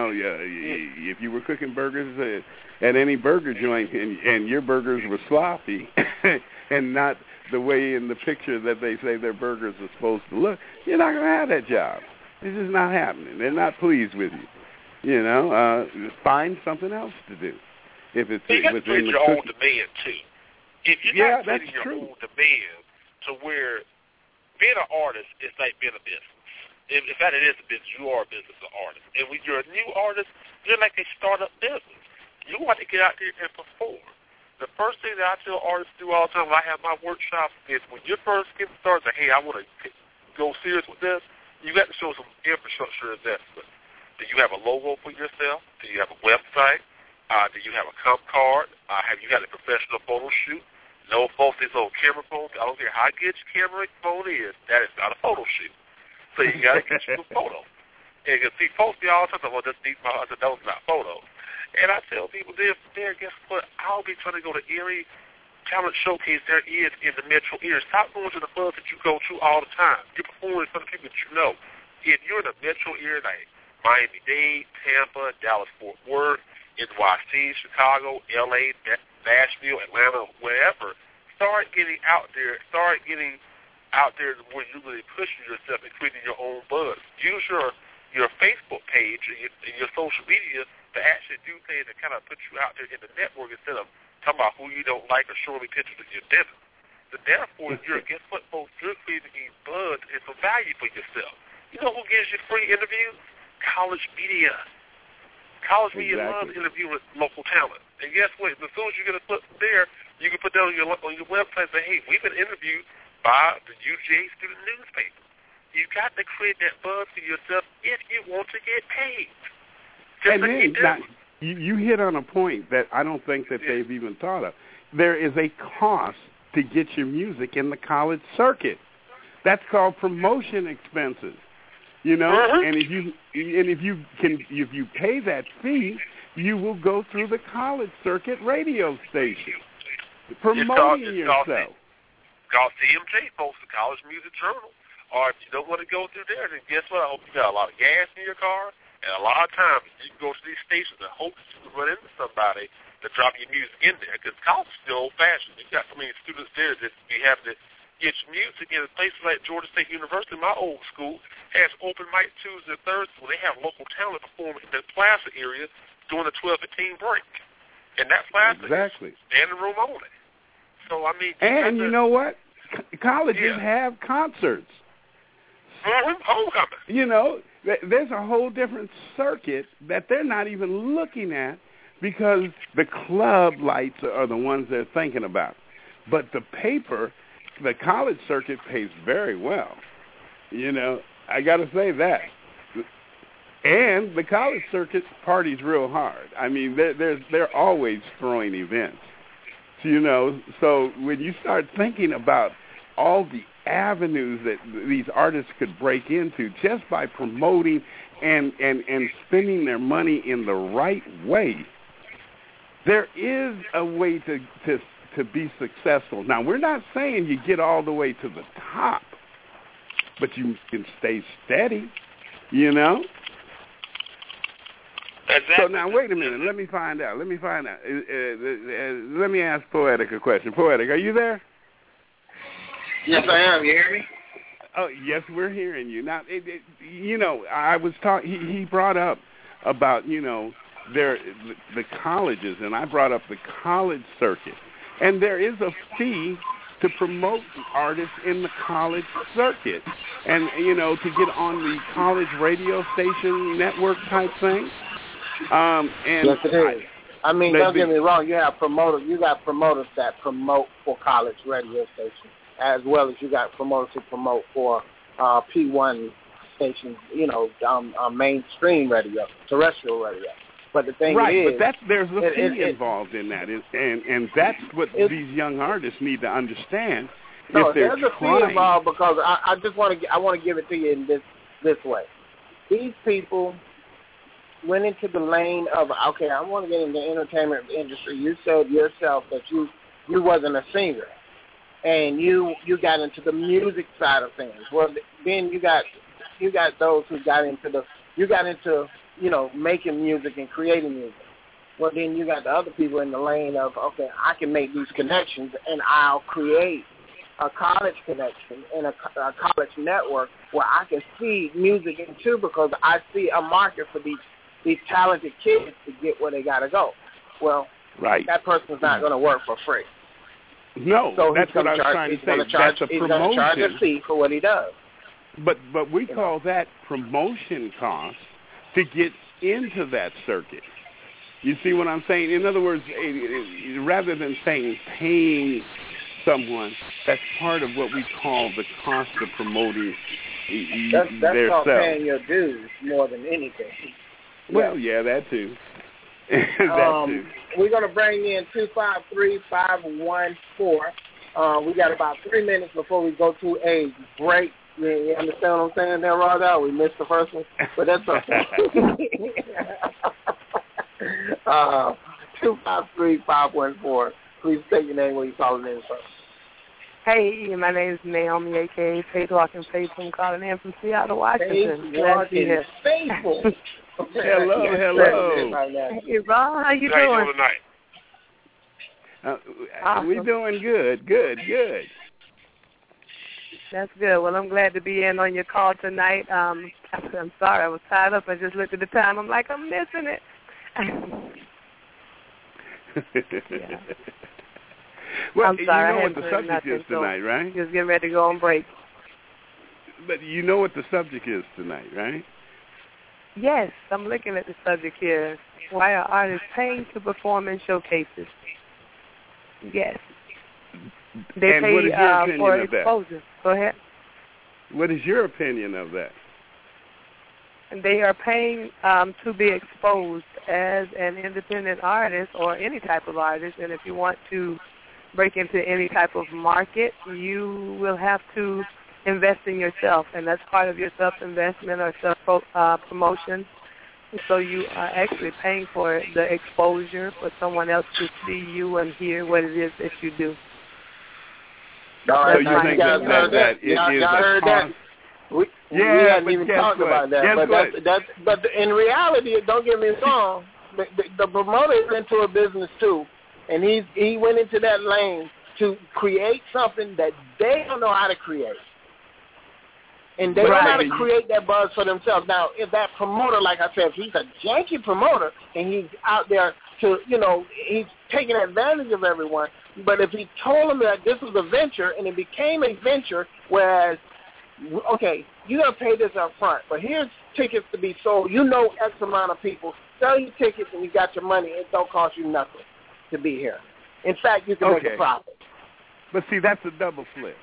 if you were cooking burgers at any burger joint and your burgers were sloppy and not the way in the picture that they say their burgers are supposed to look, you're not going to have that job. It's just not happening. They're not pleased with you. Find something else to do. If it's within your own demand too. If you're not creating your own demand to where being an artist is like being a business. In fact, it is a business. You are a business artist. And when you're a new artist, you're like a startup business. You want to get out there and perform. The first thing that I tell artists to do all the time when I have my workshops is when you first get started, say, hey, I want to go serious with this, you got to show some infrastructure investment. Do you have a logo for yourself? Do you have a website? Do you have a comp card? Have you got a professional photo shoot? No, folks, these old camera phones, I don't care how good your camera phone is, that is not a photo shoot. So you got to get you a photo. And you can see folks be all the time, well, this needs my husband, those not photos. And I tell people, there, guess what? I'll be trying to go to every talent showcase there is in the metro area. Stop going to the clubs that you go to all the time. You're performing for the people that you know. If you're in the metro area, like Miami-Dade, Tampa, Dallas-Fort Worth, NYC, Chicago, L.A., Nashville, Atlanta, wherever, start getting out there. Start getting out there where you're really pushing yourself and creating your own buzz. Use your Facebook page and your social media to actually do things that kind of put you out there in the network instead of talking about who you don't like or showing me pictures of your dinner. So therefore, guess what, folks? You're creating a buzz and some value for yourself. You know who gives you free interviews? College media. College media loves interviewing local talent. And guess what? As soon as you get a foot there, you can put that on your website and say, hey, we've been interviewed by the UGA student newspaper. You got to create that buzz for yourself if you want to get paid. And then, now, you hit on a point that I don't think that they've even thought of. There is a cost to get your music in the college circuit. That's called promotion expenses. And if you pay that fee, you will go through the college circuit radio station promoting yourself. Call CMJ, folks, the College Music Journal. Or if you don't want to go through there, then guess what? I hope you got a lot of gas in your car. And a lot of times you can go to these stations and hope that you can run into somebody to drop your music in there. Because college is still old-fashioned. You got so many students there that be having to get your music in places like Georgia State University, my old school, has open mic Tuesday and Thursday where they have local talent performing in the plaza area during the 12-15 break. And that plaza is standing room only. So, I mean... And you know what? Colleges have concerts. Homecoming. There's a whole different circuit that they're not even looking at because the club lights are the ones they're thinking about. But the college circuit pays very well. I got to say that. And the college circuit parties real hard. I mean, they're always throwing events. you know. So when you start thinking about all the avenues that these artists could break into just by promoting and spending their money in the right way, there is a way to be successful. Now, we're not saying you get all the way to the top, but you can stay steady, you know? Exactly. So now, wait a minute. Let me find out. Let me ask Poetic a question. Poetic, are you there? Yes, I am. You hear me? Oh, yes, we're hearing you. Now, you know, I was talking. He brought up about, you know, the colleges, and I brought up the college circuit. And there is a fee to promote artists in the college circuit, and, you know, to get on the college radio station network type thing. And yes, it is. I mean, don't get me wrong. You have promoters. You got promoters that promote for college radio stations, as well as you got promoters who promote for P1 stations. You know, mainstream radio, terrestrial radio. But the thing is, but there's a fee involved in that, and that's what these young artists need to understand. No, if they're there's a fee involved, because I want to give it to you in this way. These people went into the lane of, okay, I want to get in the entertainment industry. You said yourself that you wasn't a singer, and you got into the music side of things. Well, then you got those who got into you know, making music and creating music. Well, then you got the other people in the lane of, okay, I can make these connections, and I'll create a college connection and a college network where I can feed music into, because I see a market for these talented kids to get where they got to go. Well, that person's not going to work for free. No, so that's what I was trying to say. That's a promotion. He's going to charge a fee for what he does. But we call that promotion cost to get into that circuit. You see what I'm saying? In other words, rather than saying paying someone, that's part of what we call the cost of promoting that's called paying your dues more than anything. Well, yeah, that too. That too. We're going to bring in 253-514. We got about 3 minutes before we go to a break. You understand what I'm saying there, Rod? We missed the first one, but that's okay. 253-514. Please state your name, where you calling in from. Hey, my name is Naomi, a.k.a. Faith Walking Faithful. I'm calling in from Seattle, Washington. Faith Walking Faithful. Hello. Hey, Rob, how you doing? How you doing tonight? Awesome. We're doing good. That's good. Well, I'm glad to be in on your call tonight. I'm sorry, I was tied up. I just looked at the time. I'm like, I'm missing it. Yeah. Well, I'm sorry, you know what the subject is tonight, right? Just getting ready to go on break. But you know what the subject is tonight, right? Yes, I'm looking at the subject here. Why are artists paying to perform in showcases? Yes. They and pay what is your opinion for of exposure. That? Go ahead. What is your opinion of that? They are paying to be exposed as an independent artist or any type of artist, and if you want to break into any type of market, you will have to invest in yourself, and that's part of your self-investment or self-promotion. So you are actually paying for the exposure for someone else to see you and hear what it is that you do. So you think that it is a cost? We hadn't even talked about that. But in reality, don't get me wrong, the promoter is into a business too, and he went into that lane to create something that they don't know how to create. And they don't know how to create that buzz for themselves. Now, if that promoter, like I said, if he's a janky promoter and he's out there to, he's taking advantage of everyone, but if he told them that this was a venture and it became a venture, whereas, okay, you're going to pay this up front, but here's tickets to be sold. X amount of people. Sell your tickets and you got your money. It don't cost you nothing to be here. In fact, you can make a profit. But see, that's a double flip.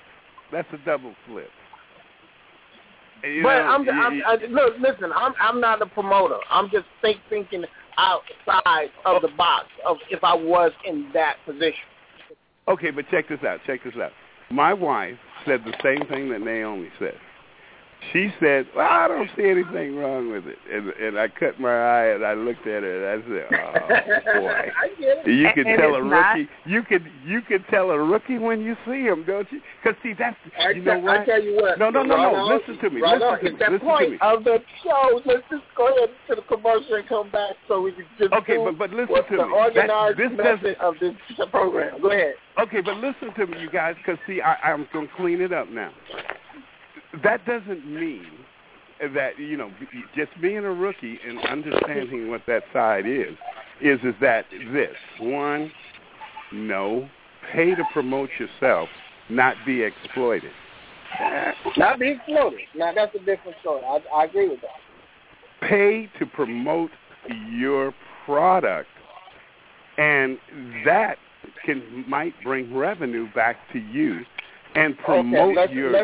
Look, listen, I'm not a promoter. I'm just thinking outside of the box of if I was in that position. Okay, but check this out. My wife said the same thing that Naomi said. She said, well, I don't see anything wrong with it. And I cut my eye and I looked at her and I said, oh, boy. I get it. You can tell a rookie. You can tell a rookie when you see him, don't you? Because, see, that's, you know what? I tell you what. No. Listen to me. It's that point of the show. Let's just go ahead to the commercial and come back so we can just but listen to me. The organized method of this program. Go ahead. Okay, but listen to me, you guys, because, see, I'm going to clean it up now. That doesn't mean that, you know, just being a rookie and understanding what that side is that this. One, no, pay to promote yourself, not be exploited. Not be exploited. Now, that's a different story. I agree with that. Pay to promote your product, and that might bring revenue back to you and promote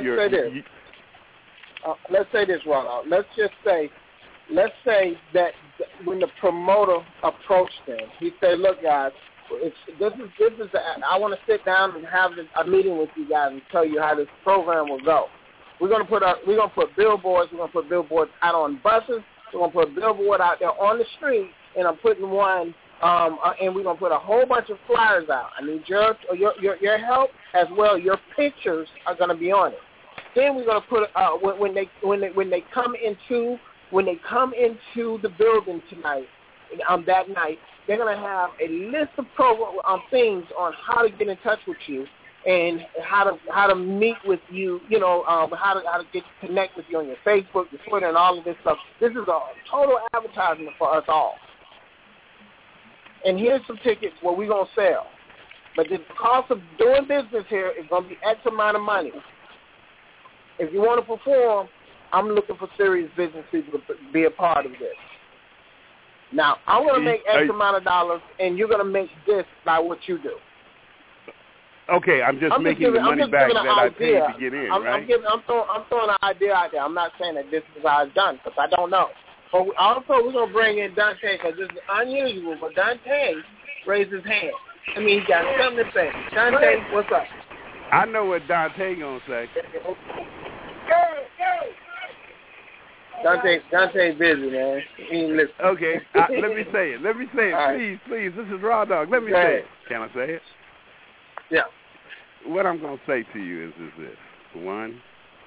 let's say this, Ronald. Let's say that when the promoter approached them, he said, "Look, guys, this is. I want to sit down and have a meeting with you guys and tell you how this program will go. We're gonna put billboards. We're gonna put billboards out on buses. We're gonna put a billboard out there on the street, and I'm putting one. And we're gonna put a whole bunch of flyers out. I need your help as well. Your pictures are gonna be on it." Then we're gonna put when they come into the building tonight, that night, they're gonna have a list of things on how to get in touch with you and how to meet with you. You know, how to connect with you on your Facebook, your Twitter, and all of this stuff. This is a total advertisement for us all. And here's some tickets what we're gonna sell, but the cost of doing business here is gonna be X amount of money. If you want to perform, I'm looking for serious business people to be a part of this. Now, I'm going to make X amount of dollars, and you're going to make this by what you do. Okay, I'm just making the money back that I paid to get in, right? I'm throwing an idea out there. I'm not saying that this is how it's done, because I don't know. But also, we're going to bring in Dante, because this is unusual, but Dante raised his hand. I mean, he got something to say. Dante, what's up? I know what Dante going to say. Dante's busy, man. Okay, let me say it. Right. Please. This is Raw Dog. Let me say it. Can I say it? Yeah. What I'm going to say to you is this. One,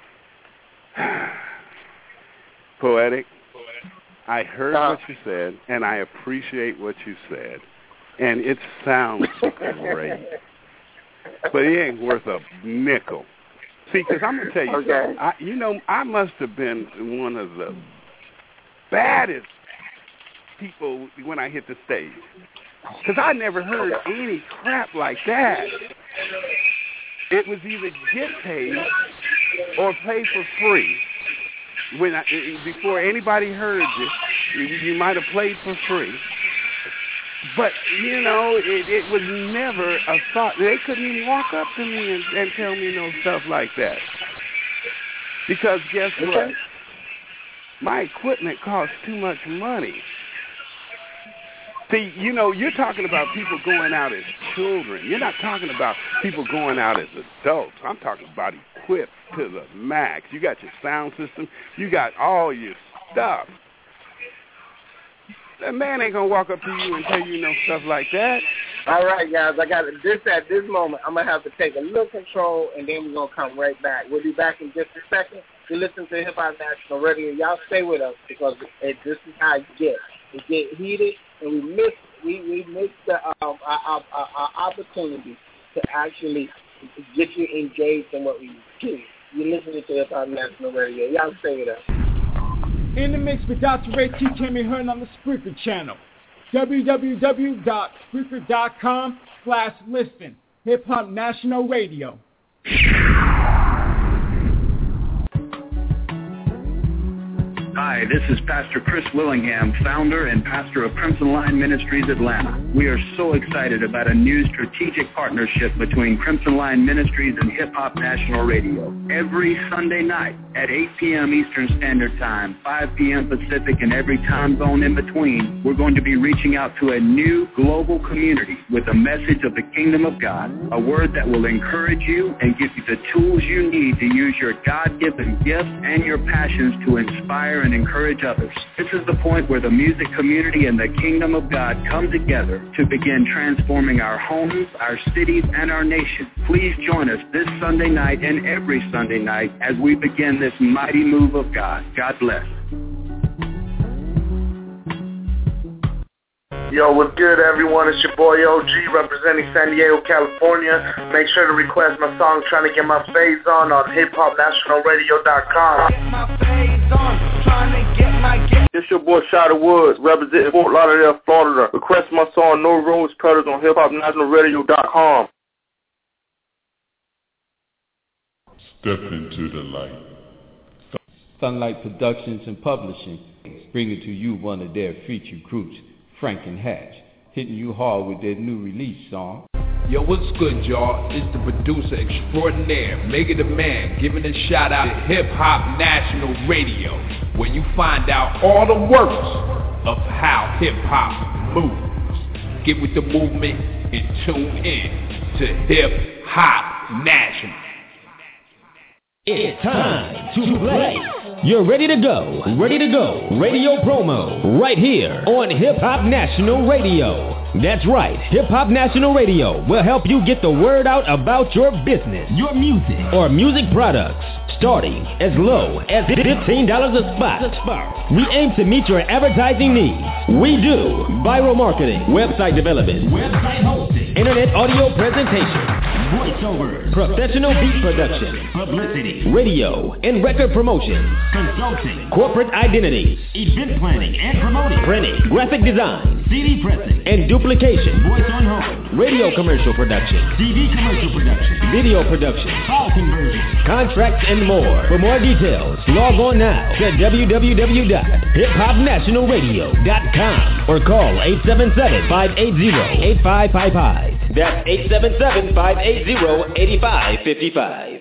Poetic, I heard what you said, and I appreciate what you said, and it sounds great. But it ain't worth a nickel. See, because I'm going to tell you something. I must have been one of the baddest people when I hit the stage. Because I never heard any crap like that. It was either get paid or pay for free. Before anybody heard you might have played for free. But, it was never a thought. They couldn't even walk up to me and tell me no stuff like that. Because guess what? My equipment costs too much money. See, you're talking about people going out as children. You're not talking about people going out as adults. I'm talking about equipped to the max. You got your sound system. You got all your stuff. That man ain't going to walk up to you and tell you no stuff like that. All right, guys. I got this at this moment. I'm going to have to take a little control, and then we're going to come right back. We'll be back in just a second. You listen to Hip Hop National Radio. Y'all stay with us because this is how it gets. It gets heated, and we miss the opportunity to actually get you engaged in what we do. You're listening to Hip Hop National Radio. Y'all stay with us. In the mix with Dr. Ray T. can be heard on the Spreaker channel. www.spreaker.com/listen. Hip Hop National Radio. Hi, this is Pastor Chris Willingham, founder and pastor of Crimson Line Ministries Atlanta. We are so excited about a new strategic partnership between Crimson Line Ministries and Hip Hop National Radio. Every Sunday night at 8 p.m. Eastern Standard Time, 5 p.m. Pacific, and every time zone in between, we're going to be reaching out to a new global community with a message of the kingdom of God, a word that will encourage you and give you the tools you need to use your God-given gifts and your passions to inspire and encourage others. This is the point where the music community and the kingdom of God come together to begin transforming our homes, our cities, and our nation. Please join us this Sunday night and every Sunday night as we begin this mighty move of God. God bless. Yo, what's good, everyone? It's your boy OG representing San Diego, California. Make sure to request my song Trying to Get My Phase On hiphopnationalradio.com. It's your boy Shada Woods representing Fort Lauderdale, Florida. Request my song No Rose Cutters on hiphopnationalradio.com. Step into the light. Sunlight Productions and Publishing, bringing to you one of their featured groups, Frank and Hatch, hitting you hard with their new release song. Yo, what's good, y'all? It's the producer extraordinaire, Mega the Man, giving a shout out to Hip Hop National Radio, where you find out all the works of how hip hop moves. Get with the movement and tune in to Hip Hop National. It's time to play. You're ready to go. Radio promo right here on Hip Hop National Radio. That's right. Hip Hop National Radio will help you get the word out about your business, your music, or music products, starting as low as $15 a spot. We aim to meet your advertising needs. We do viral marketing, website development, website hosting, internet audio presentation, voiceovers, professional beat production, publicity, radio and record promotions, consulting, corporate identities, event planning and promoting, printing, graphic design, CD pressing, and duplication, voice on hold, radio commercial production, TV commercial production, video production, file conversion, contracts, and more. For more details, log on now to www.hiphopnationalradio.com or call 877-580-8555. That's 877-580-8555.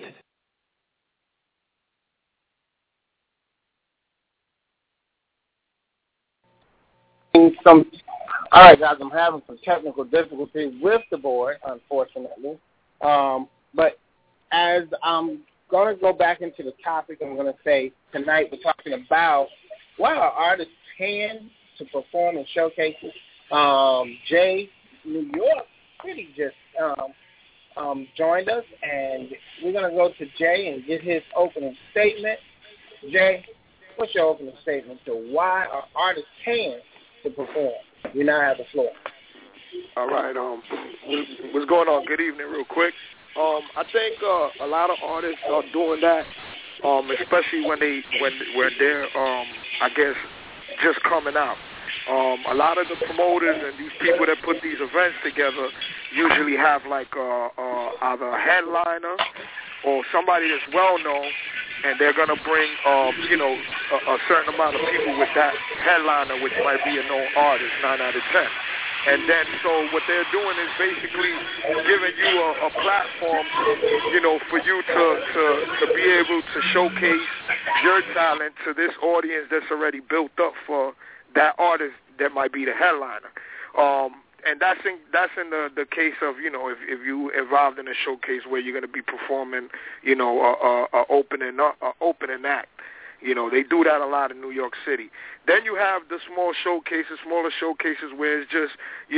All right, guys, I'm having some technical difficulties with the board, unfortunately. But as I'm going to go back into the topic, I'm going to say tonight we're talking about why are artists paying to perform in showcases. Jay, New York City just joined us, and we're going to go to Jay and get his opening statement. Jay, what's your opening statement to why are artists paying to perform? You now have the floor. All right. What's going on? Good evening, real quick. I think a lot of artists are doing that, especially when they're I guess just coming out. A lot of the promoters and these people that put these events together usually have like either a headliner or somebody that's well known, and they're gonna bring a certain amount of people with that headliner, which might be a known artist, 9 out of 10. And then, so what they're doing is basically giving you a platform, for you to be able to showcase your talent to this audience that's already built up for that artist that might be the headliner. And that's in the case of, if you involved in a showcase where you're going to be performing, a opening act. They do that a lot in New York City. Then you have the smaller showcases where it's just,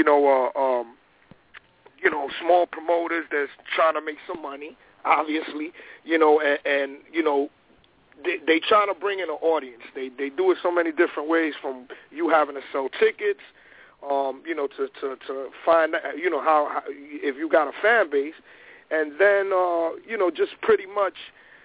small promoters that's trying to make some money, obviously, and they trying to bring in an audience. They do it so many different ways, from you having to sell tickets, to find, how if you got a fan base, and then, just pretty much,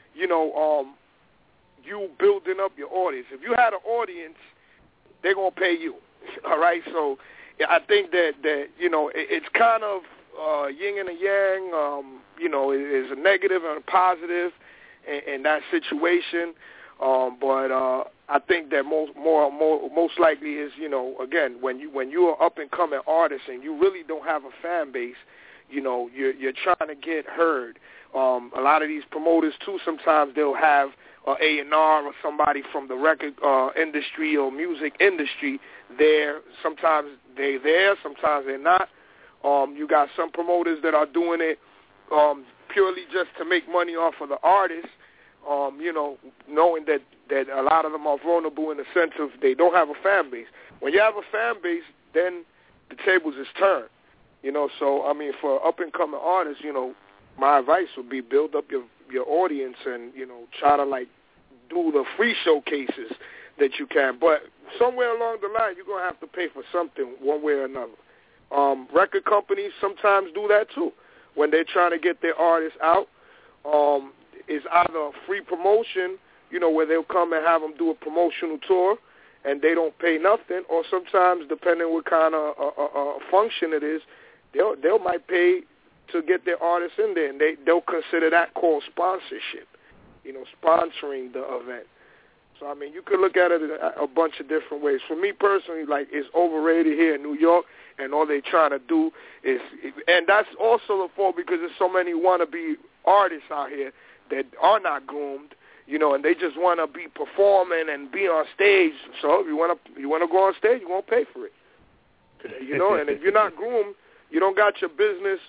you building up your audience. If you had an audience, they're going to pay you, all right? So I think that it's kind of yin and a yang, is a negative and a positive in that situation. But I think that most likely is, again, when you are up and coming artist and you really don't have a fan base, you're trying to get heard. A lot of these promoters too, sometimes they'll have A&R or somebody from the record industry or music industry there. Sometimes they're there, sometimes they're not. You got some promoters that are doing it purely just to make money off of the artist, knowing that a lot of them are vulnerable in the sense of they don't have a fan base. When you have a fan base, then the tables is turned. So, I mean, for up-and-coming artists, my advice would be build up your audience and, try to, do the free showcases that you can. But somewhere along the line, you're going to have to pay for something one way or another. Record companies sometimes do that, too. When they're trying to get their artists out, it's either a free promotion, where they'll come and have them do a promotional tour, and they don't pay nothing, or sometimes, depending what kind of function it is, they'll might pay to get their artists in there, and they'll consider that called sponsorship, sponsoring the event. So, I mean, you could look at it a bunch of different ways. For me personally, it's overrated here in New York, and all they're trying to do is, and that's also the fault because there's so many wannabe artists out here that are not groomed, and they just want to be performing and be on stage. So if you want to go on stage, you won't pay for it. And if you're not groomed, you don't got your business,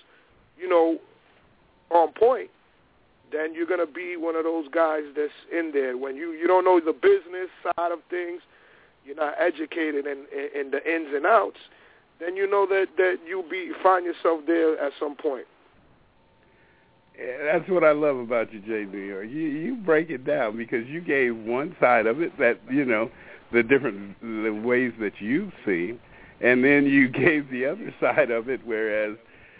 on point, then you're going to be one of those guys that's in there. When you don't know the business side of things, you're not educated in the ins and outs, then you know that you'll find yourself there at some point. That's what I love about you, Jay New York. You break it down because you gave one side of it that, the ways that you see, and then you gave the other side of it, whereas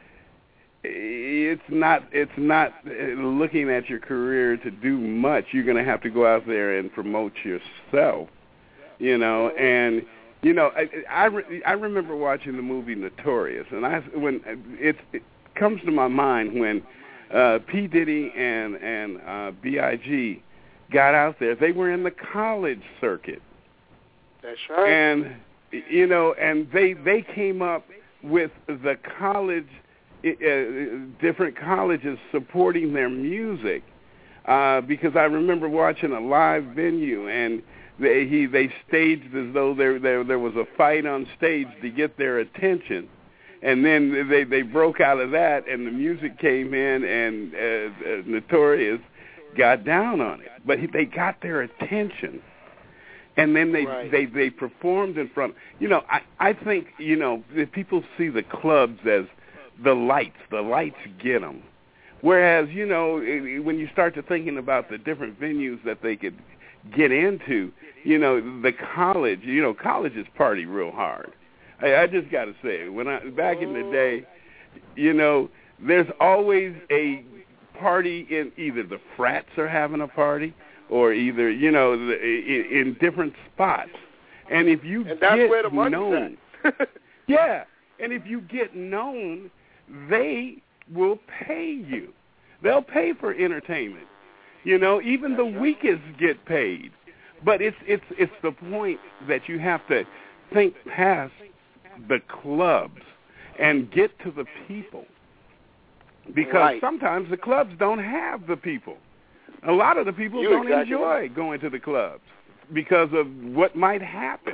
it's not looking at your career to do much. You're going to have to go out there and promote yourself, and I remember watching the movie Notorious, and when it comes to my mind when P. Diddy and B.I.G. got out there, they were in the college circuit. That's right. And and they came up with the college, different colleges supporting their music, because I remember watching a live venue, and they staged as though there was a fight on stage to get their attention, and then they broke out of that, and the music came in, and Notorious got down on it, but they got their attention. And then they performed in front. I think if people see the clubs as the lights get them. Whereas when you start to thinking about the different venues that they could get into, the colleges party real hard. I just got to say, back in the day, there's always a party in either the frats are having a party, or either, in different spots. And if you that's get where the money's known, at. yeah, and if you get known, they will pay you. They'll pay for entertainment. Even the weakest get paid. But it's the point that you have to think past the clubs and get to the people. Because sometimes the clubs don't have the people. A lot of the people don't enjoy going to the clubs because of what might happen,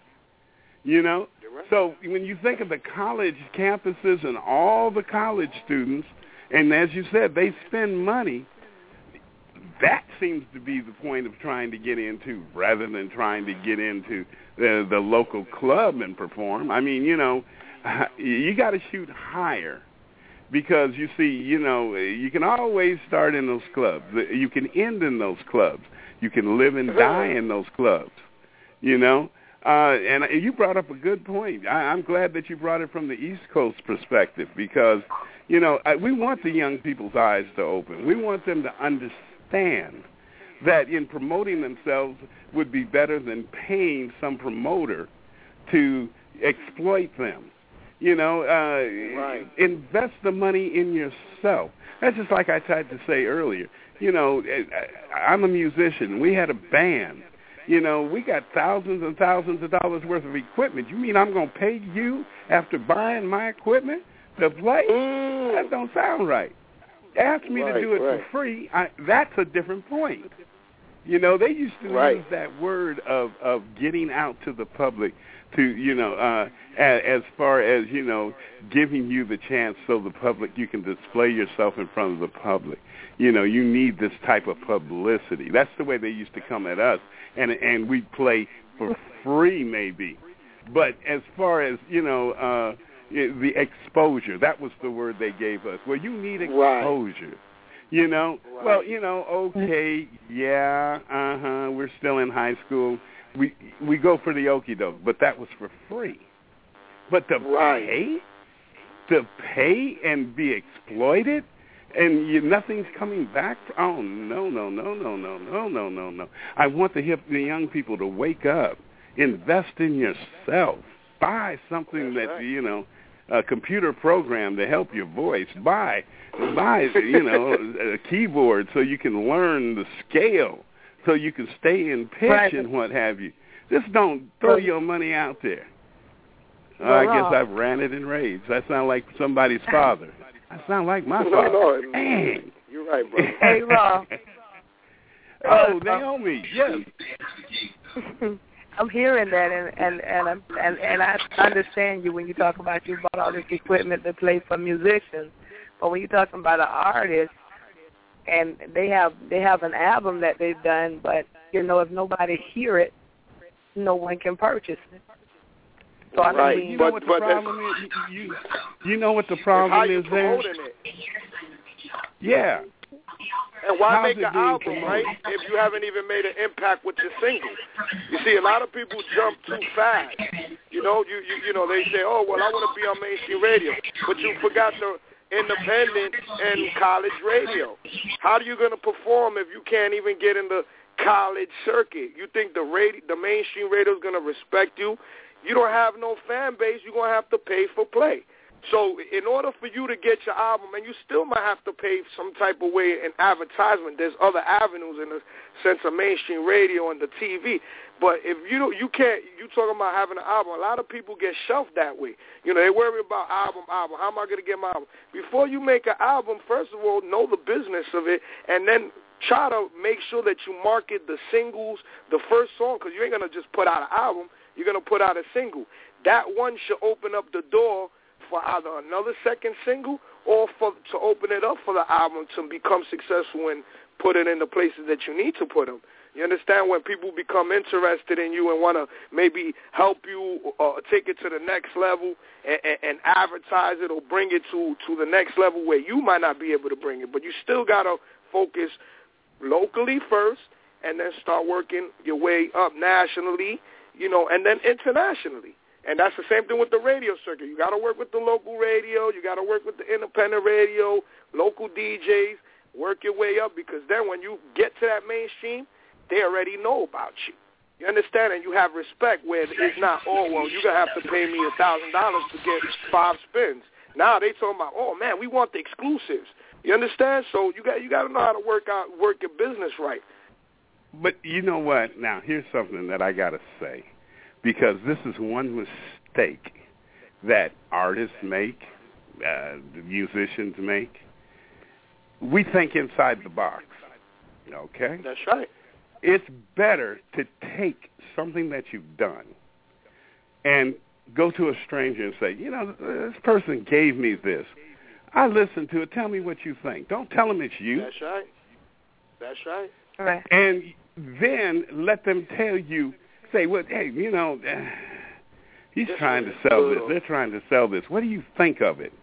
So when you think of the college campuses and all the college students, and as you said, they spend money, that seems to be the point of trying to get into rather than trying to get into the local club and perform. I mean, you got to shoot higher. Because, you see, you can always start in those clubs. You can end in those clubs. You can live and die in those clubs, And you brought up a good point. I'm glad that you brought it from the East Coast perspective because, we want the young people's eyes to open. We want them to understand that in promoting themselves would be better than paying some promoter to exploit them. Invest the money in yourself. That's just like I tried to say earlier. I'm a musician. We had a band. We got thousands and thousands of dollars worth of equipment. You mean I'm going to pay you after buying my equipment to play? That don't sound right. Ask me to do it for free. That's a different point. They used to use that word of getting out to the public to, as far as, giving you the chance so the public, you can display yourself in front of the public. You need this type of publicity. That's the way they used to come at us, and we'd play for free maybe. But as far as, the exposure, that was the word they gave us. Well, you need exposure. Well, okay, yeah, we're still in high school. We go for the okie doke, but that was for free. But to pay and be exploited, and nothing's coming back. Oh no! I want the young people to wake up, invest in yourself, buy something that a computer program to help your voice. Buy a keyboard so you can learn the scale, so you can stay in pitch and what have you. Just don't throw your money out there. I guess I've ranted and raved. I sound like somebody's father. I sound like my father. No, dang. You're right, bro. Hey, Rob. Oh, Naomi, yes. I'm hearing that, and I understand you when you talk about you bought all this equipment to play for musicians, but when you're talking about an artist, and they have an album that they've done, but if nobody hear it, no one can purchase it. So I mean, you know what the problem is? You know what the problem is there? Yeah. And why make an album, right, if you haven't even made an impact with your single? You see, a lot of people jump too fast. You they say, oh, well, I want to be on mainstream radio. But you forgot the independent and college radio. How are you going to perform if you can't even get in the college circuit? You think the mainstream radio is going to respect you? You don't have no fan base. You're going to have to pay for play. So in order for you to get your album, and you still might have to pay some type of way in advertisement. There's other avenues in the sense of mainstream radio and the TV. But if you talking about having an album, a lot of people get shelved that way. They worry about album. How am I going to get my album? Before you make an album, first of all, know the business of it, and then try to make sure that you market the singles, the first song, because you ain't going to just put out an album. You're going to put out a single. That one should open up the door for either another second single or to open it up for the album to become successful and put it in the places that you need to put them. You understand? When people become interested in you and want to maybe help you take it to the next level and advertise it or bring it to the next level where you might not be able to bring it. But you still got to focus locally first and then start working your way up nationally, and then internationally. And that's the same thing with the radio circuit. You got to work with the local radio. You got to work with the independent radio, local DJs. Work your way up, because then when you get to that mainstream, they already know about you. You understand? And you have respect where it's not, oh, well, you're going to have to pay me $1,000 to get 5 spins. Now they talking about, oh, man, we want the exclusives. You understand? So you got to know how to work your business right. But you know what? Now, here's something that I got to say. Because this is one mistake that artists make, musicians make. We think inside the box, okay? That's right. It's better to take something that you've done and go to a stranger and say, this person gave me this. I listened to it. Tell me what you think. Don't tell them it's you. That's right. That's right. All right. And then let them tell you, say, well, hey, he's trying to sell this. They're trying to sell this. What do you think of it?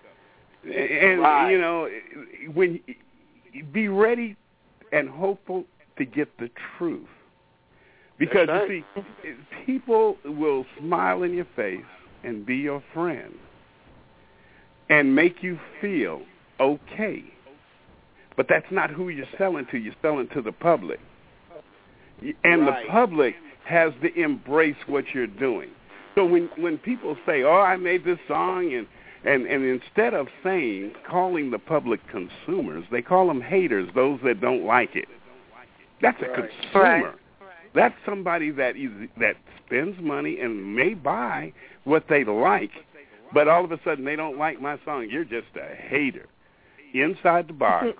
And, when be ready and hopeful to get the truth. Because, you see, people will smile in your face and be your friend and make you feel okay. But that's not who you're selling to. You're selling to the public. And the public has to embrace what you're doing. So when people say, oh, I made this song And instead of calling the public consumers, they call them haters, those that don't like it. That's a consumer. Right. That's somebody that spends money and may buy what they like, but all of a sudden they don't like my song. You're just a hater inside the box,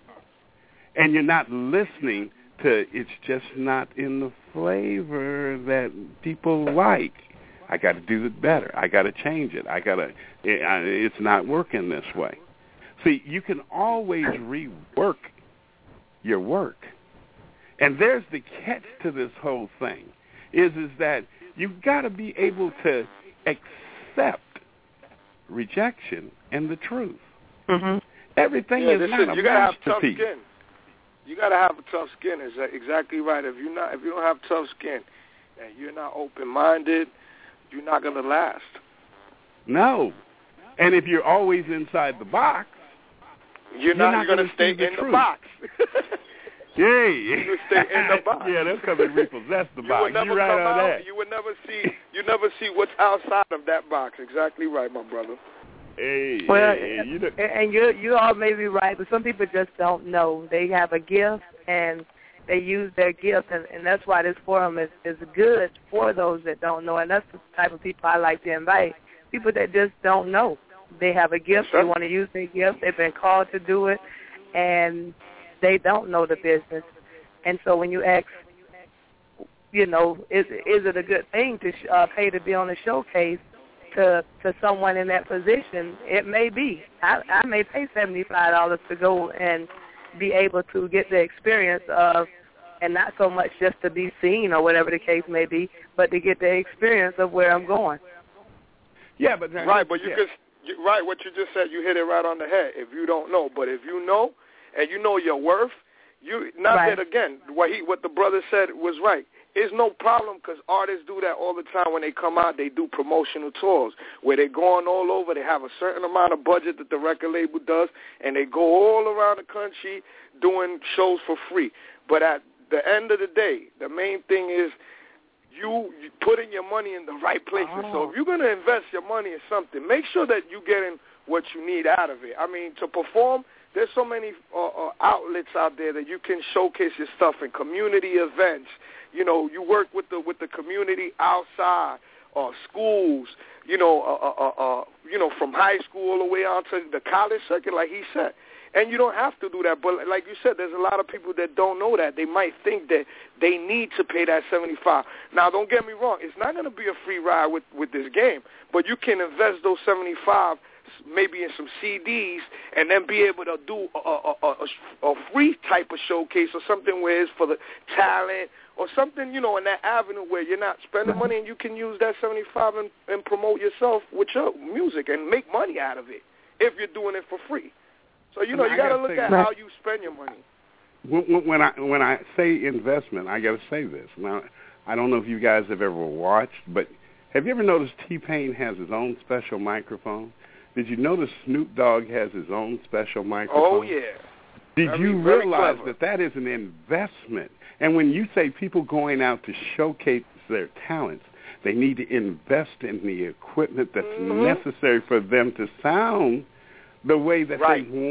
and you're not listening to it's just not in the flavor that people like. I got to do it better. I got to change it. It's not working this way. See, you can always rework your work. And there's the catch to this whole thing, is that you've got to be able to accept rejection and the truth. Mm-hmm. Everything is not a you gotta have tough masterpiece. skin. You got to have a tough skin. Is exactly right. If you don't have tough skin and you're not open-minded, you're not going to last. No. And if you're always inside the box, you're not going to stay in the box. Yay. You stay in the box. Yeah, that's because they repossess the box. You're right on that. You would never see what's outside of that box. Exactly right, my brother. Hey, well, and you all may be right, but some people just don't know. They have a gift, and they use their gift, and that's why this forum is good for those that don't know, and that's the type of people I like to invite, people that just don't know. They have a gift, they want to use their gift, they've been called to do it, and they don't know the business. And so when you ask, is it a good thing to pay to be on a showcase to someone in that position? It may be. I may pay $75 to go and be able to get the experience of, and not so much just to be seen or whatever the case may be, but to get the experience of where I'm going. Yeah, but right, but right, what you just said, you hit it right on the head. If you don't know, but if you know and you know your worth, that again, what the brother said was right. It's no problem because artists do that all the time when they come out. They do promotional tours where they're going all over. They have a certain amount of budget that the record label does, and they go all around the country doing shows for free. But at the end of the day, the main thing is you putting your money in the right places. So if you're going to invest your money in something, make sure that you're getting what you need out of it. I mean, to perform, there's so many outlets out there that you can showcase your stuff in community events. You work with the community outside, schools, from high school all the way on to the college circuit, like he said. And you don't have to do that. But like you said, there's a lot of people that don't know that. They might think that they need to pay that $75. Now, don't get me wrong. It's not going to be a free ride with this game. But you can invest those $75 maybe in some CDs and then be able to do a free type of showcase or something where it's for the talent or something, in that avenue where you're not spending money and you can use that $75 and promote yourself with your music and make money out of it if you're doing it for free. So, you got to look at how you spend your money. When I say investment, I got to say this. Now, I don't know if you guys have ever watched, but have you ever noticed T-Pain has his own special microphone? Did you notice Snoop Dogg has his own special microphone? Oh, yeah. Did you realize that is an investment? And when you say people going out to showcase their talents, they need to invest in the equipment that's necessary for them to sound the way that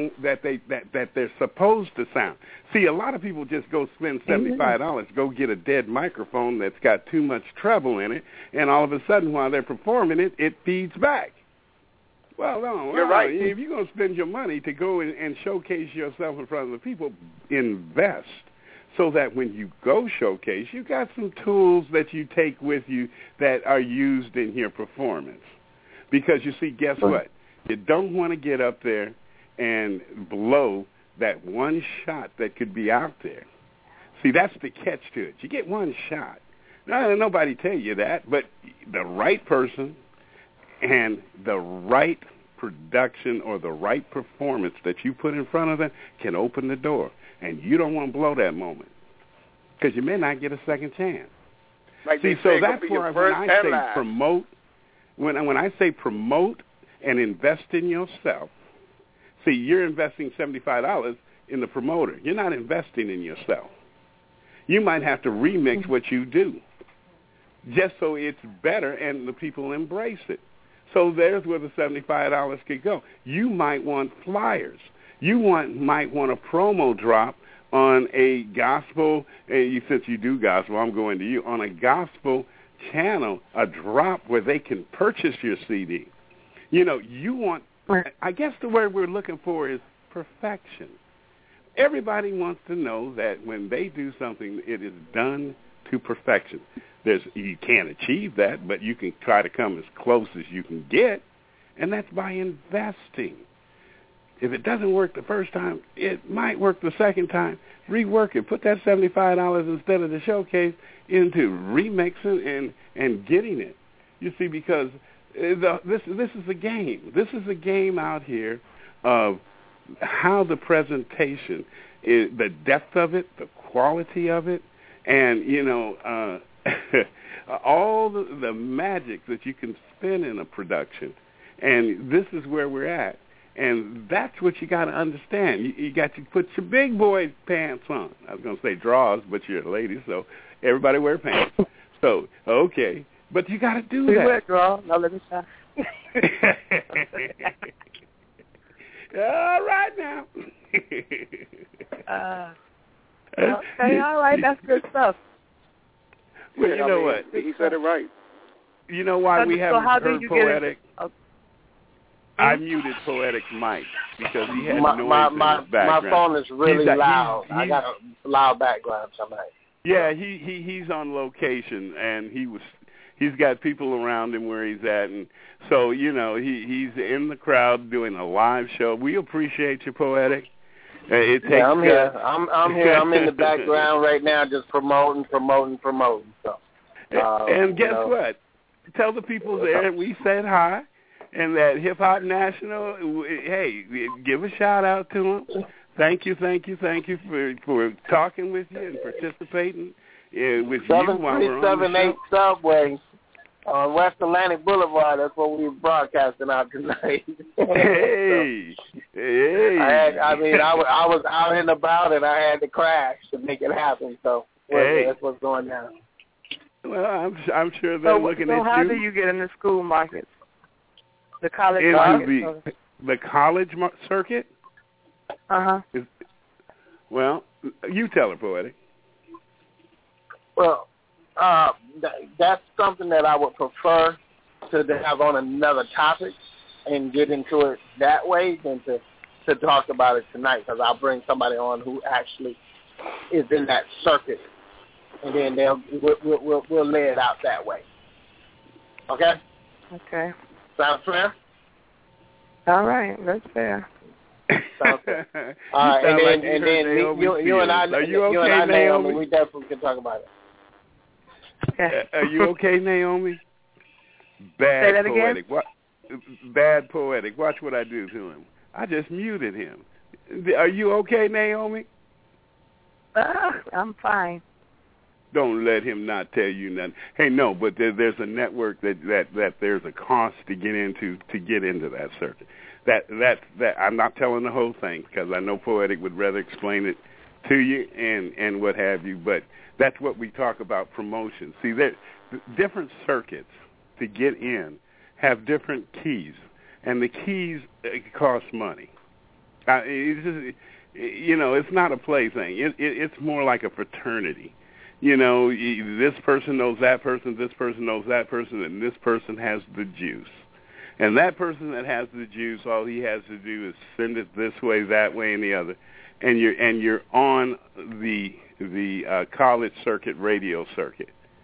they're supposed to sound. See, a lot of people just go spend $75, go get a dead microphone that's got too much treble in it, and all of a sudden while they're performing it, it feeds back. Well, no, you're right. If you're going to spend your money to go and showcase yourself in front of the people, invest so that when you go showcase, you got some tools that you take with you that are used in your performance. Because, you see, guess what? You don't want to get up there and blow that one shot that could be out there. See, that's the catch to it. You get one shot. Now, nobody tell you that, but the right person and the right production or the right performance that you put in front of them can open the door. And you don't want to blow that moment because you may not get a second chance. See, so that's why when I say promote, when I say promote and invest in yourself, see, you're investing $75 in the promoter. You're not investing in yourself. You might have to remix what you do just so it's better and the people embrace it. So there's where the $75 could go. You might want flyers. You might want a promo drop on a gospel, since you do gospel, I'm going to you, on a gospel channel, a drop where they can purchase your CD. You want, I guess the word we're looking for is perfection. Everybody wants to know that when they do something, it is done to perfection. You can't achieve that, but you can try to come as close as you can get, and that's by investing. If it doesn't work the first time, it might work the second time. Rework it. Put that $75 instead of the showcase into remixing and getting it. You see, because this is a game. This is a game out here of how the presentation is, the depth of it, the quality of it, and all the magic that you can spin in a production. And this is where we're at. And that's what you got to understand. You got to put your big boy pants on. I was going to say drawers, but you're a lady, so everybody wear pants. So, okay. But you got to do that. You wear drawers. Now let me try. All right now. Okay, all right. That's good stuff. Well, you know what? He said it right. You know why we haven't heard Poetic? I muted Poetic's mic because he had noise in his background. My phone is really loud. I got a loud background tonight. Yeah, he's on location, and he's got people around him where he's at, and so he's in the crowd doing a live show. We appreciate you, Poetic. It takes. Yeah, I'm here. I'm here. I'm in the background right now, just promoting. So. And guess what? Tell the people there we said hi. And that Hip Hop National, hey, give a shout out to them. Thank you for talking with you and participating with you while we're on the 7378 Subway on West Atlantic Boulevard. That's what we were broadcasting out tonight. Hey. I was out and about, and I had to crash to make it happen. So that's what's going down. Well, I'm sure they're looking at you. So how do you get in the school markets? The college circuit? The college circuit? Uh-huh. Well, you tell her, Poetic. Well, that's something that I would prefer to have on another topic and get into it that way than to talk about it tonight, because I'll bring somebody on who actually is in that circuit, and then we'll lay it out that way. Okay? Okay. Sounds fair? All right, that's fair. Sounds fair. All right, and then you and I, Naomi, we definitely can talk about it. Okay. Are you okay, Naomi? Bad Say that Poetic. again? Bad Poetic. Watch what I do to him. I just muted him. Are you okay, Naomi? I'm fine. Don't let him not tell you nothing. Hey, no, but there's a network that there's a cost to get into that circuit. That I'm not telling the whole thing because I know Poetic would rather explain it to you and what have you. But that's what we talk about promotion. See, there different circuits to get in have different keys, and the keys cost money. It's not a plaything. It's more like a fraternity. This person knows that person, this person knows that person, and this person has the juice. And that person that has the juice, all he has to do is send it this way, that way, and the other. And you're on the college circuit, radio circuit.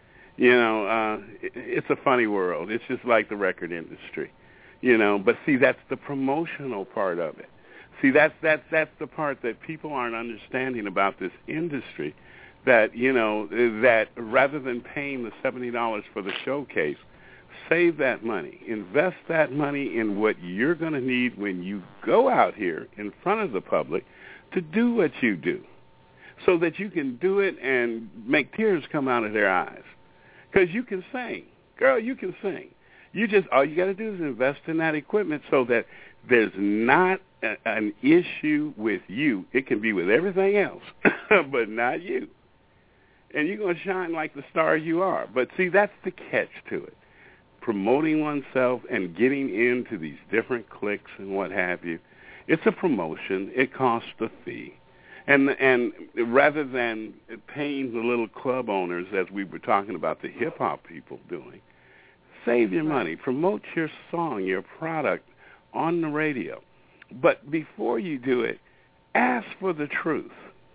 It's a funny world. It's just like the record industry. But see, that's the promotional part of it. See, that's the part that people aren't understanding about this industry. That that rather than paying the $70 for the showcase, save that money, invest that money in what you're going to need when you go out here in front of the public to do what you do, so that you can do it and make tears come out of their eyes. Because you can sing, girl, you can sing. All you got to do is invest in that equipment so that there's not an issue with you. It can be with everything else, but not you. And you're going to shine like the star you are. But see, that's the catch to it. promoting oneself and getting into these different cliques and what have you, it's a promotion. It costs a fee. And rather than paying the little club owners, as we were talking about the hip-hop people doing, save your money. Promote your song, your product on the radio. But before you do it, ask for the truth.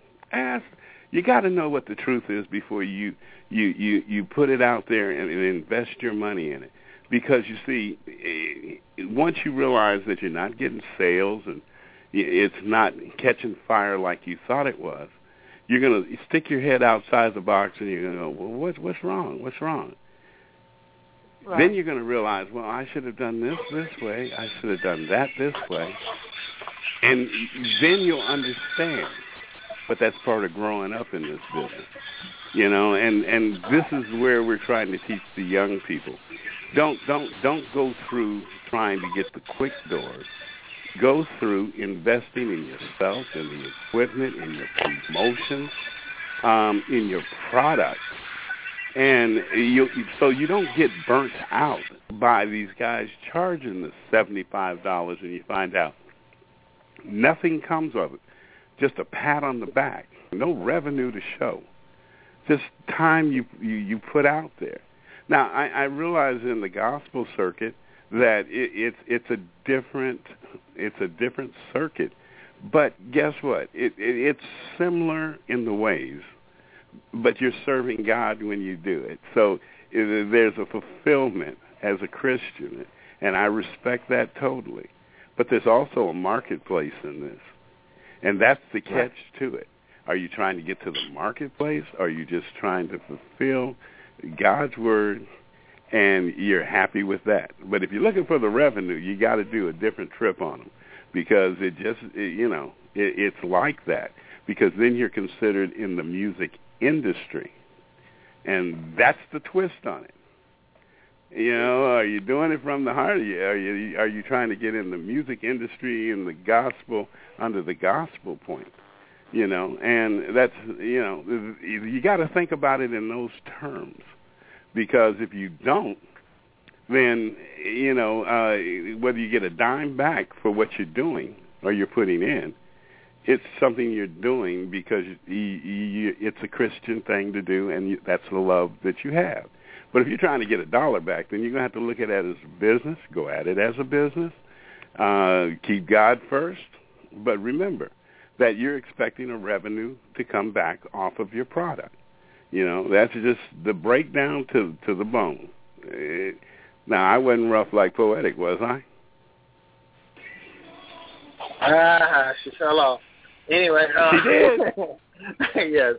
You got to know what the truth is before you put it out there and invest your money in it. Because, you see, once you realize that you're not getting sales and it's not catching fire like you thought it was, you're going to stick your head outside the box and you're going to go, well, what's wrong? What's wrong? Right. Then you're going to realize, well, I should have done this way. I should have done that this way. And then you'll understand. But that's part of growing up in this business, you know. And this is where we're trying to teach the young people. Don't go through trying to get the quick doors. Go through investing in yourself, in the equipment, in your promotion, in your product. And so you don't get burnt out by these guys charging the $75 and you find out nothing comes of it. Just a pat on the back. No revenue to show. Just time you put out there. Now, I realize in the gospel circuit that it's a different circuit. But guess what? It's similar in the ways. But you're serving God when you do it. So there's a fulfillment as a Christian, and I respect that totally. But there's also a marketplace in this, and that's the catch to it. Are you trying to get to the marketplace? Or are you just trying to fulfill God's word, and you're happy with that? But if you're looking for the revenue, you got to do a different trip on them, because it's like that. Because then you're considered in the music industry, and that's the twist on it. You know, are you doing it from the heart? Are you trying to get in the music industry in the gospel under the gospel point? You know, and that's, you know, you got to think about it in those terms, because if you don't, then, you know, whether you get a dime back for what you're doing or you're putting in, it's something you're doing because it's a Christian thing to do, and that's the love that you have. But if you're trying to get $1 back, then you're going to have to look at it as a business, go at it as a business, keep God first. But remember that you're expecting a revenue to come back off of your product. You know, that's just the breakdown to the bone. Now, I wasn't rough like Poetic, was I? She fell off. Anyway, she did. Yes,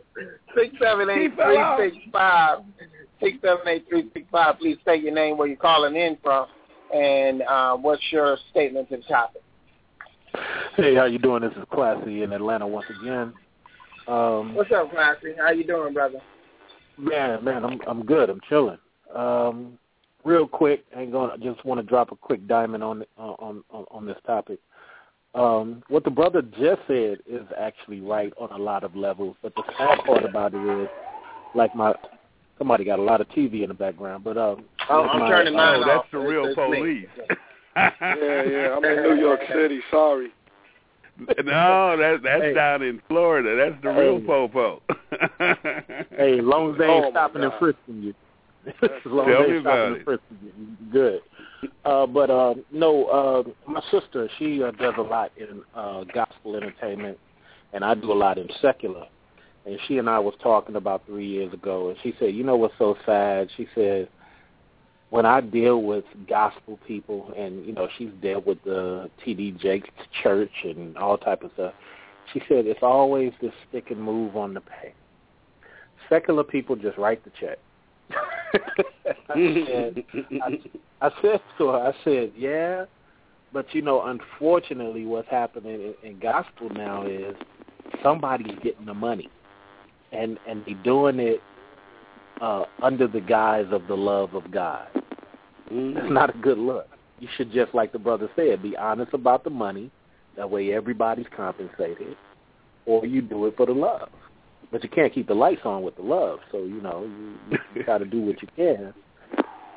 678-365. 678-365. Please state your name, where you're calling in from, and what's your statement to the topic. Hey, how you doing? This is Classy in Atlanta once again. What's up, Classy? How you doing, brother? Man, I'm good. I'm chilling. Real quick, just want to drop a quick diamond on this topic. What the brother just said is actually right on a lot of levels, but the sad part about it is, like somebody got a lot of TV in the background, but I'm turning mine off. That's the real police. Yeah, I'm in New York City. Sorry. No, that's down in Florida. That's the real popo. Hey, as long as they ain't stopping and frisking you. As long as they ain't stopping and frisking you, good. My sister, she does a lot in gospel entertainment, and I do a lot in secular. And she and I was talking about 3 years ago, and she said, you know what's so sad? She said, when I deal with gospel people, and, you know, she's dealt with the T.D. Jakes church and all type of stuff, she said it's always this stick and move on the pay. Secular people just write the check. I said to her, I said, yeah, but, you know, unfortunately what's happening in gospel now is somebody's getting the money, and they're doing it under the guise of the love of God. It's not a good look. You should, just like the brother said, be honest about the money. That way everybody's compensated, or you do it for the love. But you can't keep the lights on with the love, so, you know, you got to do what you can.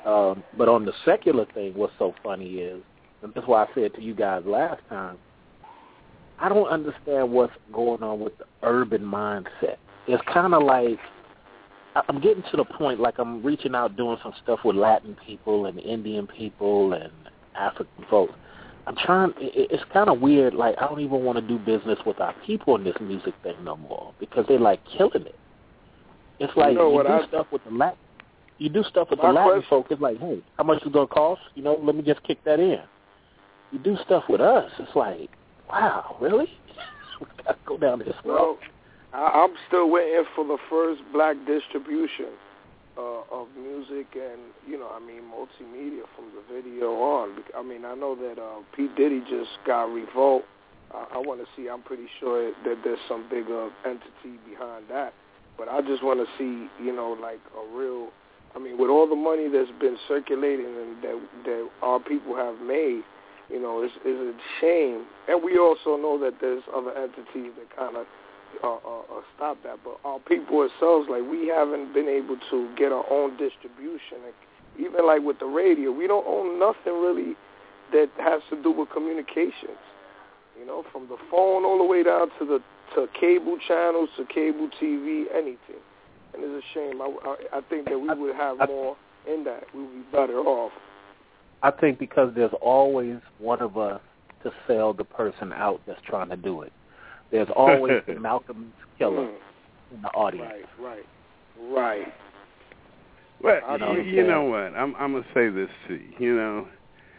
But on the secular thing, what's so funny is, and that's why I said to you guys last time, I don't understand what's going on with the urban mindset. It's kind of like I'm getting to the point, like I'm reaching out doing some stuff with Latin people and Indian people and African folks. It's kind of weird, like I don't even want to do business with our people in this music thing no more because they're like killing it. It's like you do stuff with the Latin. You do stuff with the Latin folk. It's like, hey, how much is it going to cost? Let me just kick that in. You do stuff with us. It's like, wow, really? We got to go down this road. Well, I'm still waiting for the first black distribution of music and, multimedia from the video on. I know that P. Diddy just got Revolt. I want to see, I'm pretty sure that there's some bigger entity behind that. But I just want to see, like a real, with all the money that's been circulating and that our people have made, it's a shame. And we also know that there's other entities that kind of stop that. But our people ourselves, like, we haven't been able to get our own distribution. Like, even like with the radio, we don't own nothing really that has to do with communications. From the phone all the way down to cable channels, to cable TV, anything. And it's a shame. I think that we would have more in that. We would be better off. I think because there's always one of us to sell the person out that's trying to do it. There's always the Malcolm killer in the audience. Right. Well, you know what? I'm going to say this to you.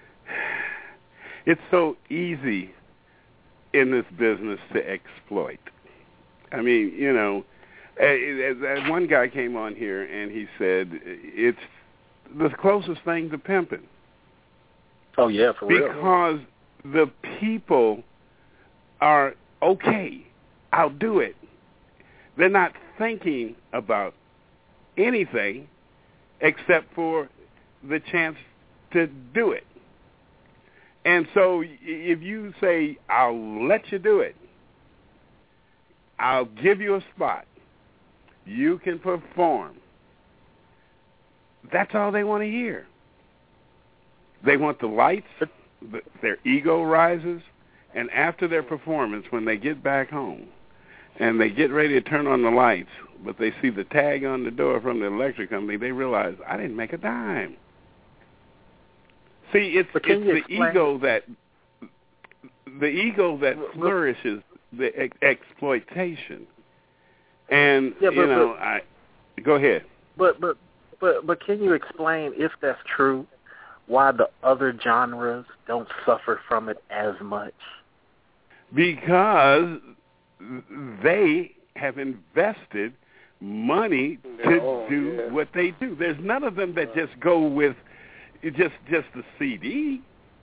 It's so easy in this business to exploit. One guy came on here and he said it's the closest thing to pimping. Oh, yeah, for real. Because the people are, okay, I'll do it. They're not thinking about anything except for the chance to do it. And so if you say, I'll let you do it, I'll give you a spot, you can perform, that's all they want to hear. They want the lights, their ego rises, and after their performance, when they get back home and they get ready to turn on the lights, but they see the tag on the door from the electric company, they realize, I didn't make a dime. See, it's the ego that flourishes the exploitation. And go ahead. But can you explain, if that's true, why the other genres don't suffer from it as much? Because they have invested money to do what they do. There's none of them that just go with just the CD.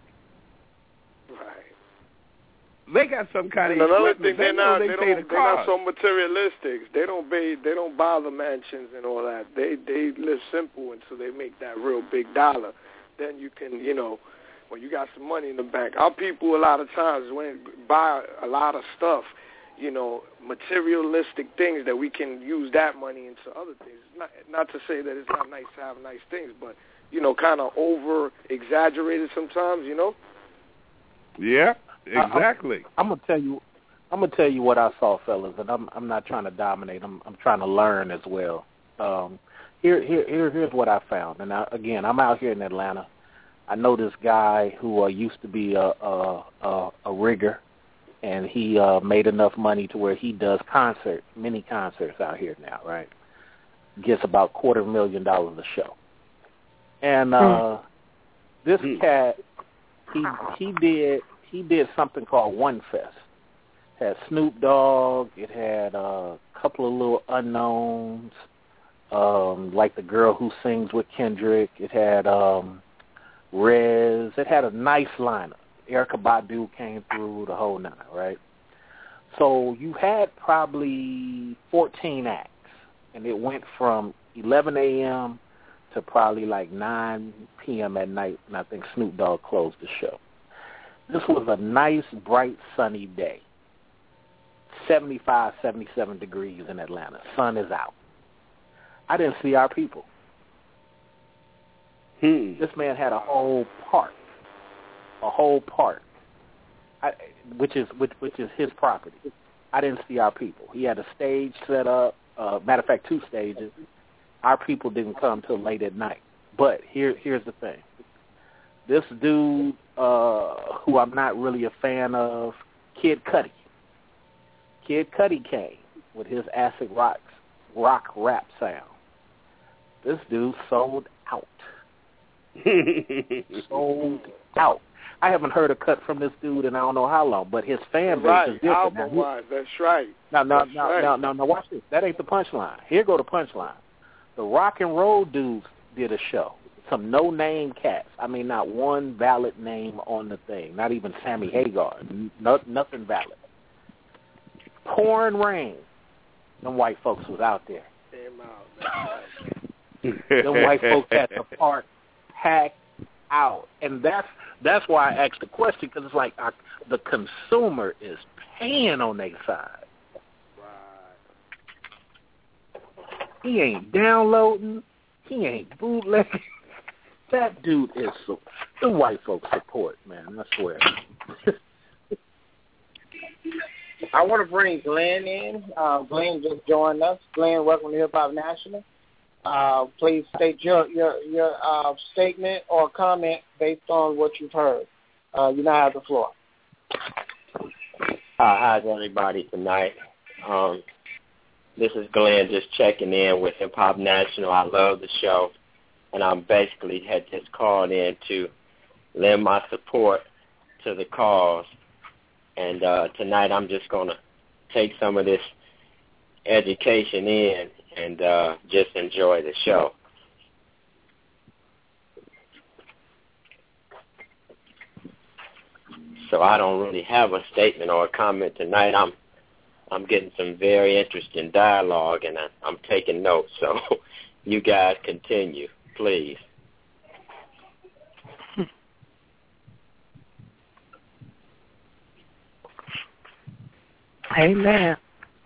Right. They got some kind of another thing. They're not so materialistic. They don't buy the mansions and all that. They live simple until they make that real big dollar. Then you can, when you got some money in the bank. Our people a lot of times when buy a lot of stuff, materialistic things that we can use that money into other things. Not to say that it's not nice to have nice things, but kind of over exaggerated sometimes. Yeah, exactly. I'm gonna tell you what I saw, fellas, and I'm not trying to dominate. I'm trying to learn as well. Here's what I found, and I'm out here in Atlanta. I know this guy who used to be a rigger, and he made enough money to where he does mini concerts out here now, right? Gets about $250,000 a show. And this cat, he did something called One Fest. It had Snoop Dogg. It had a couple of little unknowns, like the girl who sings with Kendrick. It had Rez. It had a nice lineup. Erykah Badu came through, the whole nine, right? So you had probably 14 acts, and it went from 11 a.m. to probably like 9 p.m. at night, and I think Snoop Dogg closed the show. This was a nice, bright, sunny day. 75, 77 degrees in Atlanta. Sun is out. I didn't see our people. This man had a whole park, which is his property. I didn't see our people. He had a stage set up. Matter of fact, 2 stages. Our people didn't come till late at night. But here's the thing. This dude, who I'm not really a fan of, Kid Cudi. Kid Cudi came with his acid rock rap sound. This dude sold out. Sold out. I haven't heard a cut from this dude in I don't know how long, but his fan base is different. Album-wise, that's right. Now, watch this. That ain't the punchline. Here go the punchline. The rock and roll dudes did a show. Some no-name cats. I mean, not one valid name on the thing. Not even Sammy Hagar. Nothing valid. Pouring rain. Them white folks was out there. Them white folks had the park packed out. And that's why I asked the question, because it's like the consumer is paying on their side. Right. He ain't downloading. He ain't bootlegging. That dude is the white folks support, man. I swear. I want to bring Glenn in. Glenn just joined us. Glenn, welcome to Hip Hop National. Please state your statement or comment based on what you've heard. You now have the floor. How's everybody tonight? This is Glenn just checking in with Hip Hop National. I love the show, and I basically had just called in to lend my support to the cause. And tonight I'm just going to take some of this education in and just enjoy the show. So I don't really have a statement or a comment tonight. I'm getting some very interesting dialogue, and I'm taking notes. So you guys continue, please. Amen.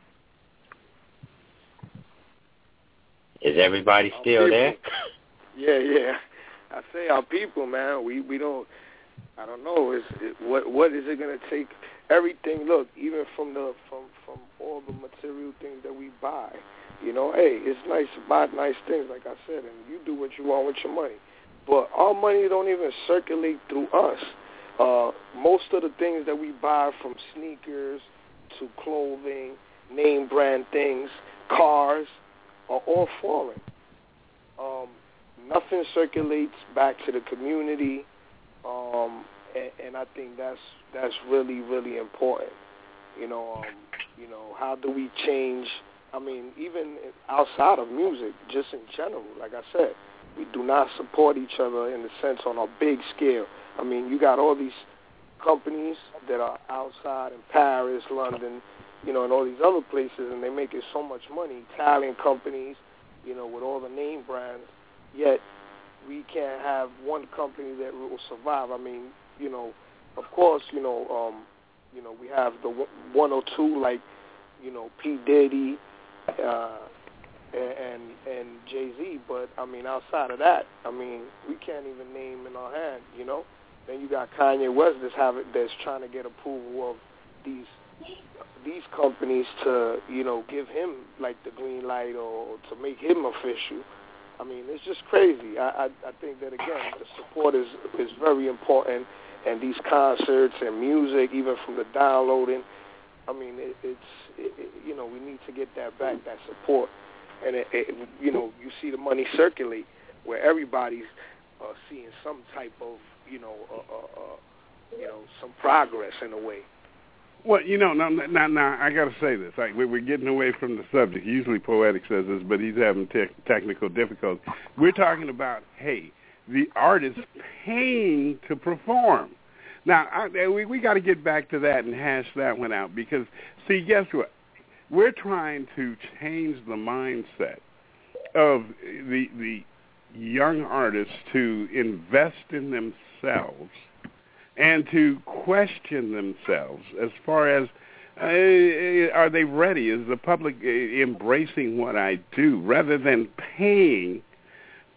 Is everybody still there? Yeah. I say our people, man. We don't. I don't know. What is it going to take? Everything. Look, even from all the material things that we buy. You know, hey, it's nice to buy nice things, like I said, and you do what you want with your money. But our money don't even circulate through us. Most of the things that we buy, from sneakers to clothing, name brand things, cars, are all foreign. Nothing circulates back to the community, and I think that's really, really important. You know, how do we change? I mean, even outside of music, just in general, like I said, we do not support each other in the sense on a big scale. I mean, you got all these companies that are outside in Paris, London, you know, and all these other places, and they're making so much money. Italian companies, you know, with all the name brands, yet we can't have one company that will survive. I mean, you know, of course, you know, we have the one or two, like, you know, P. Diddy and Jay-Z, but I mean, outside of that, I mean, we can't even name in our hand, you know. Then you got Kanye West that's trying to get approval of these companies to, you know, give him like the green light or to make him official. I mean, it's just crazy. I think that, again, the support is very important, and these concerts and music, even from the downloading, I mean, you know, we need to get that back, that support. And, you know, you see the money circulate where everybody's seeing some type of, you know, some progress in a way. Well, you know, now I got to say this. Like, we're getting away from the subject. Usually Poetic says this, but he's having technical difficulties. We're talking about, hey, the artist paying to perform. Now, we got to get back to that and hash that one out because, see, guess what? We're trying to change the mindset of the young artists to invest in themselves and to question themselves as far as are they ready? Is the public embracing what I do rather than paying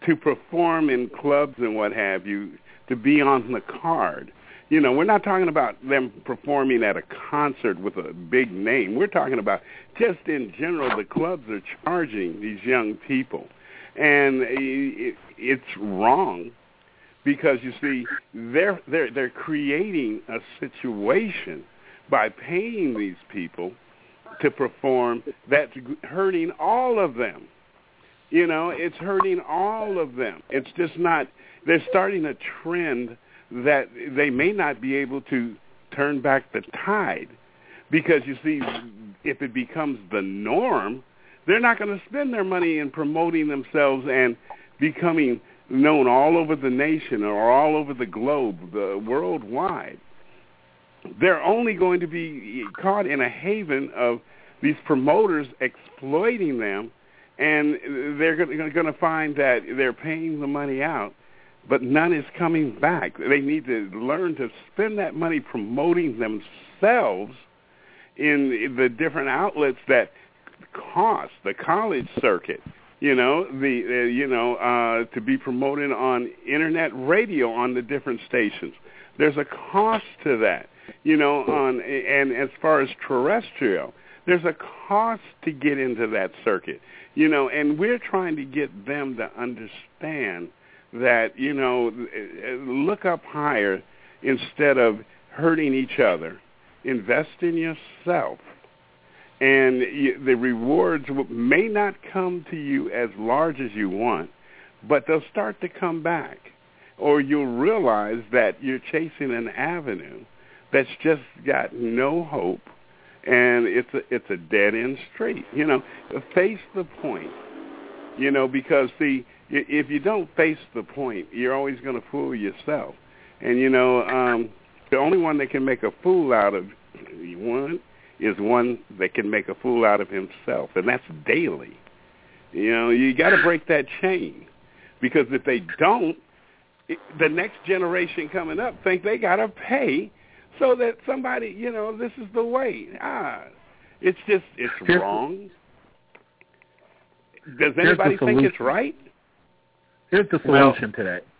to perform in clubs and what have you, to be on the card. You know, we're not talking about them performing at a concert with a big name. We're talking about just in general, the clubs are charging these young people. And it's wrong because, you see, they're creating a situation by paying these people to perform that's hurting all of them. You know, it's hurting all of them. It's just not, they're starting a trend that they may not be able to turn back the tide because, you see, if it becomes the norm, they're not going to spend their money in promoting themselves and becoming known all over the nation or all over the globe, worldwide. They're only going to be caught in a haven of these promoters exploiting them, and they're going to find that they're paying the money out, but none is coming back. They need to learn to spend that money promoting themselves in the different outlets that cost, the college circuit, you know, to be promoted on internet radio on the different stations. There's a cost to that, you know, and as far as terrestrial, there's a cost to get into that circuit, you know, and we're trying to get them to understand that, you know, look up higher instead of hurting each other. Invest in yourself. And the rewards may not come to you as large as you want, but they'll start to come back. Or you'll realize that you're chasing an avenue that's just got no hope, and it's a dead-end street. You know, face the point, you know, because, see, if you don't face the point, you're always going to fool yourself. And, you know, the only one that can make a fool out of one is one that can make a fool out of himself, and that's daily. You know, you got to break that chain, because if they don't, the next generation coming up think they got to pay so that somebody, you know, this is the way. It's wrong. Does anybody think it's right? Here's the solution to that.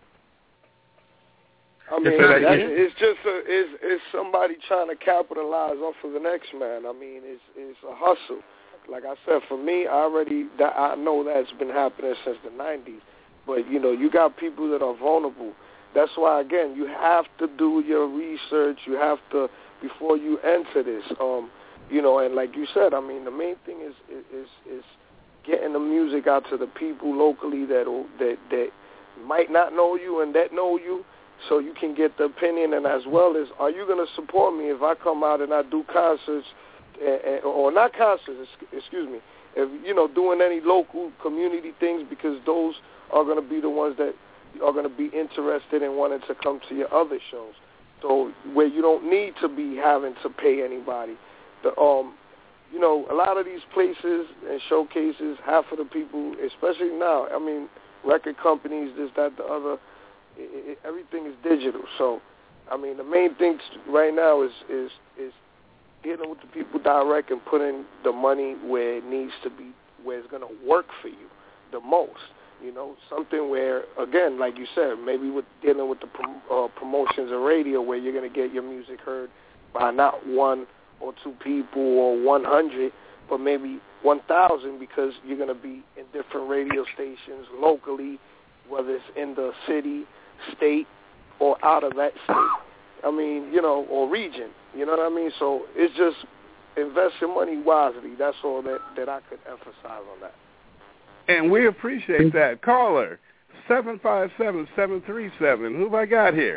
I mean, it's somebody trying to capitalize off of the next man. I mean, it's a hustle. Like I said, for me, I know that's been happening since the 90s. But, you know, you got people that are vulnerable. That's why, again, you have to do your research. You have to, before you enter this, you know, and like you said, I mean, the main thing is getting the music out to the people locally that might not know you and that know you, so you can get the opinion, and as well as, are you going to support me if I come out and I do concerts, or not concerts, excuse me, if, you know, doing any local community things, because those are going to be the ones that are going to be interested in wanting to come to your other shows. So where you don't need to be having to pay anybody. You know, a lot of these places and showcases, half of the people, especially now, I mean, record companies, this, that, the other, everything is digital. So, I mean, the main thing right now is dealing with the people direct and putting the money where it needs to be, where it's going to work for you the most. You know, something where, again, like you said, maybe with dealing with the promotions of radio, where you're going to get your music heard by not one or two people or 100, but maybe 1,000, because you're going to be in different radio stations locally, whether it's in the city, state, or out of that state. I mean, you know, or region. You know what I mean? So it's just invest your money wisely. That's all that I could emphasize on that. And we appreciate that. Caller, 757-737. Who have I got here?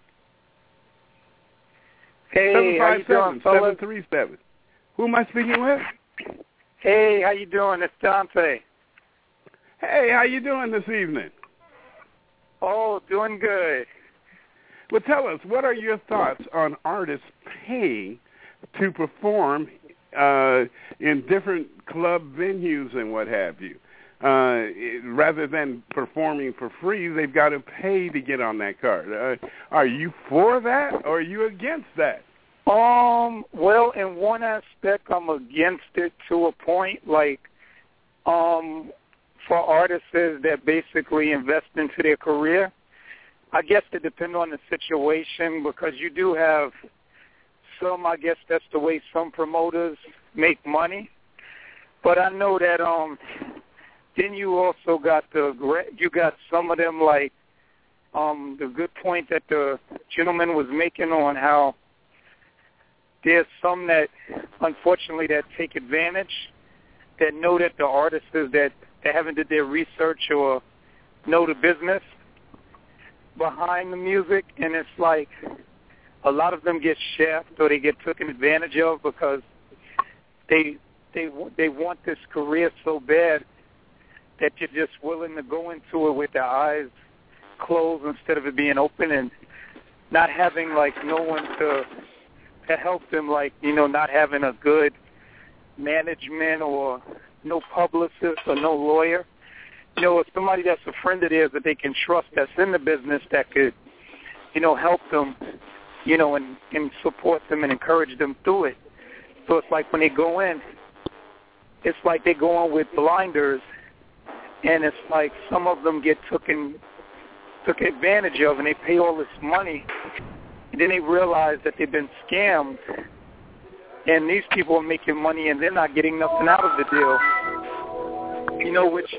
Hey, 757-737. Who am I speaking with? Hey, how you doing? It's Dante. Hey, how you doing this evening? Oh, doing good. Well, tell us, what are your thoughts on artists paying to perform in different club venues and what have you? Rather than performing for free, they've got to pay to get on that card. Are you for that, or are you against that? Well, in one aspect, I'm against it to a point. Like, for artists that basically invest into their career, I guess it depends on the situation, because you do have some, I guess that's the way some promoters make money. But I know that then you also got some of them, like the good point that the gentleman was making on how there's some that, unfortunately, that take advantage, that know that the artists that they haven't did their research or know the business behind the music, and it's like a lot of them get shafted or they get taken advantage of because they want this career so bad that you're just willing to go into it with their eyes closed instead of it being open, and not having like no one to help them, like, you know, not having a good management or no publicist or no lawyer. You know, if somebody that's a friend of theirs that they can trust that's in the business that could, you know, help them, you know, and support them and encourage them through it. So it's like when they go in, it's like they go in with blinders, and it's like some of them get took advantage of, and they pay all this money, and then they realize that they've been scammed, and these people are making money, and they're not getting nothing out of the deal. You know, which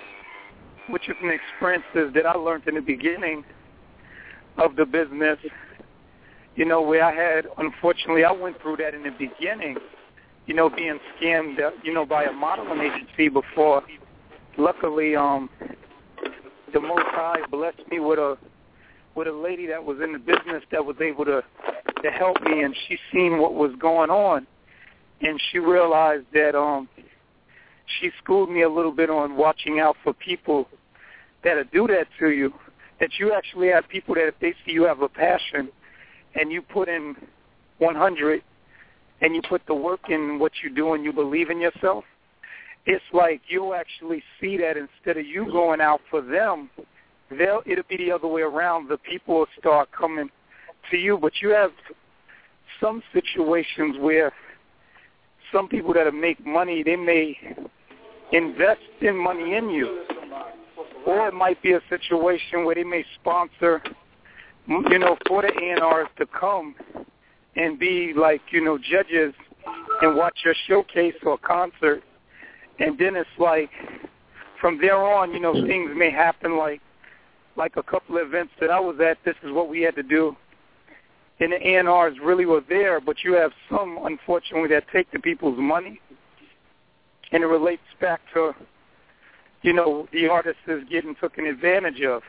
is an experience that I learned in the beginning of the business, you know, where unfortunately, I went through that in the beginning, you know, being scammed, you know, by a modeling agency before. Luckily, the Most High blessed me with a lady that was in the business that was able to help me, and she seen what was going on, and she realized that she schooled me a little bit on watching out for people that'll do that to you, that you actually have people that if they see you have a passion and you put in 100 and you put the work in what you do and you believe in yourself, it's like you'll actually see that instead of you going out for them, it'll be the other way around. The people will start coming to you. But you have some situations where some people that make money, they may invest in money in you. Or it might be a situation where they may sponsor, you know, for the A&Rs to come and be like, you know, judges and watch your showcase or concert. And then it's like, from there on, you know, things may happen like a couple of events that I was at, this is what we had to do. And the A&Rs really were there, but you have some, unfortunately, that take the people's money. And it relates back to, you know, the artist is getting taken advantage of.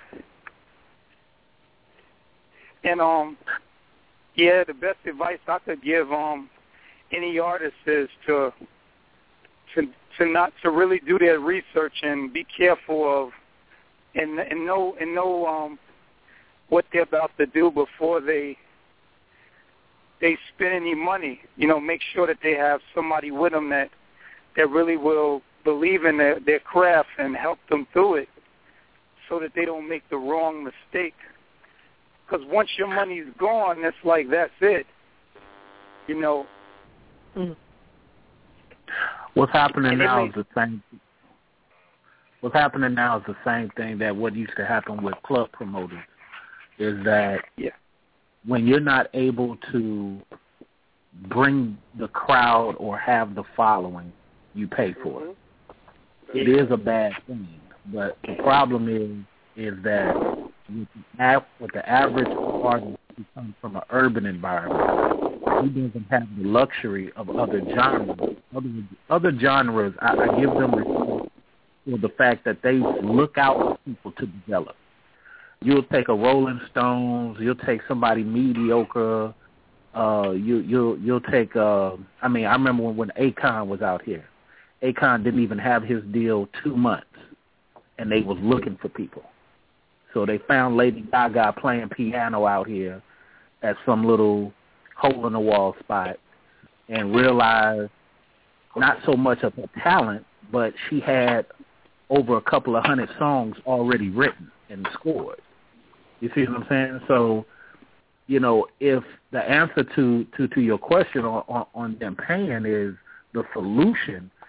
And, the best advice I could give any artist is to really do their research and be careful of and know what they're about to do before they spend any money. You know, make sure that they have somebody with them that really will believe in their craft and help them through it, so that they don't make the wrong mistake. Because once your money's gone, it's like that's it. You know. Mm. What's happening now is the same. What's happening now is the same thing that what used to happen with club promoters, is that when you're not able to bring the crowd or have the following, you pay for it. It is a bad thing, but the problem is that with the average artist who comes from an urban environment, he doesn't have the luxury of other genres. Other genres, I give them respect for the fact that they look out for people to develop. You'll take a Rolling Stones, you'll take somebody mediocre, you'll take, I remember when Akon was out here. Akon didn't even have his deal 2 months, and they was looking for people. So they found Lady Gaga playing piano out here at some little hole-in-the-wall spot and realized not so much of her talent, but she had over a couple of 100 songs already written and scored. You see what I'm saying? So, you know, if the answer to your question on them paying is the solution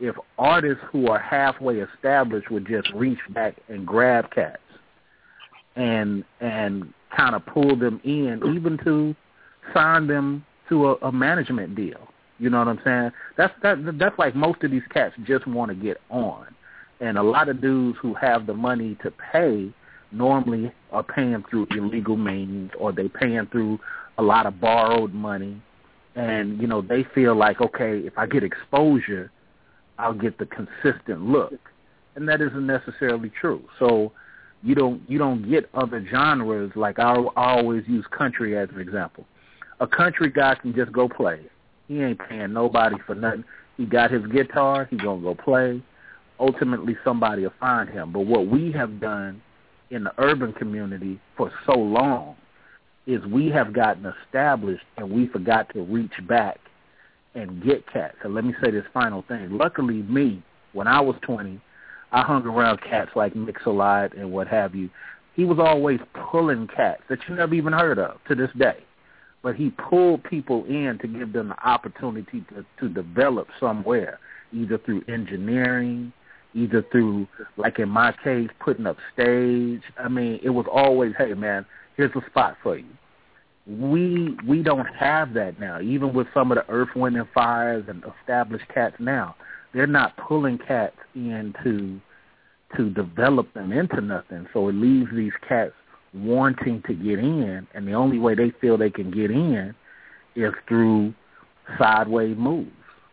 if artists who are halfway established would just reach back and grab cats and kind of pull them in, even to sign them to a management deal. You know what I'm saying? That's like most of these cats just want to get on. And a lot of dudes who have the money to pay normally are paying through illegal means, or they paying through a lot of borrowed money. And, you know, they feel like, okay, if I get exposure, I'll get the consistent look. And that isn't necessarily true. So you don't get other genres. Like I always use country as an example. A country guy can just go play. He ain't paying nobody for nothing. He got his guitar. He going to go play. Ultimately, somebody will find him. But what we have done in the urban community for so long is we have gotten established and we forgot to reach back and get cats. And let me say this final thing. Luckily, me, when I was 20, I hung around cats like Mix-a-Lot and what have you. He was always pulling cats that you never even heard of to this day. But he pulled people in to give them the opportunity to develop somewhere, either through engineering, either through, like in my case, putting up stage. I mean, it was always, hey, man, here's a spot for you. We don't have that now. Even with some of the Earth, Wind, and Fires and established cats now, they're not pulling cats in to develop them into nothing. So it leaves these cats wanting to get in, and the only way they feel they can get in is through sideways moves.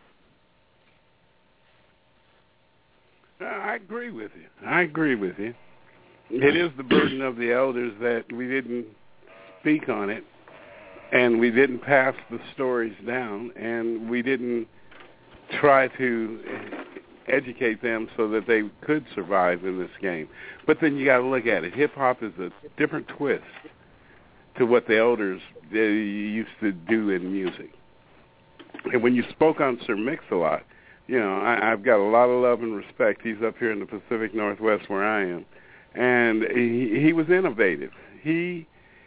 I agree with you. It is the burden of the elders that we didn't speak on it, and we didn't pass the stories down, and we didn't try to educate them so that they could survive in this game. But then you got to look at it. Hip-hop is a different twist to what the elders used to do in music. And when you spoke on Sir Mix-a-Lot, you know, I've got a lot of love and respect. He's up here in the Pacific Northwest where I am. And he was innovative. He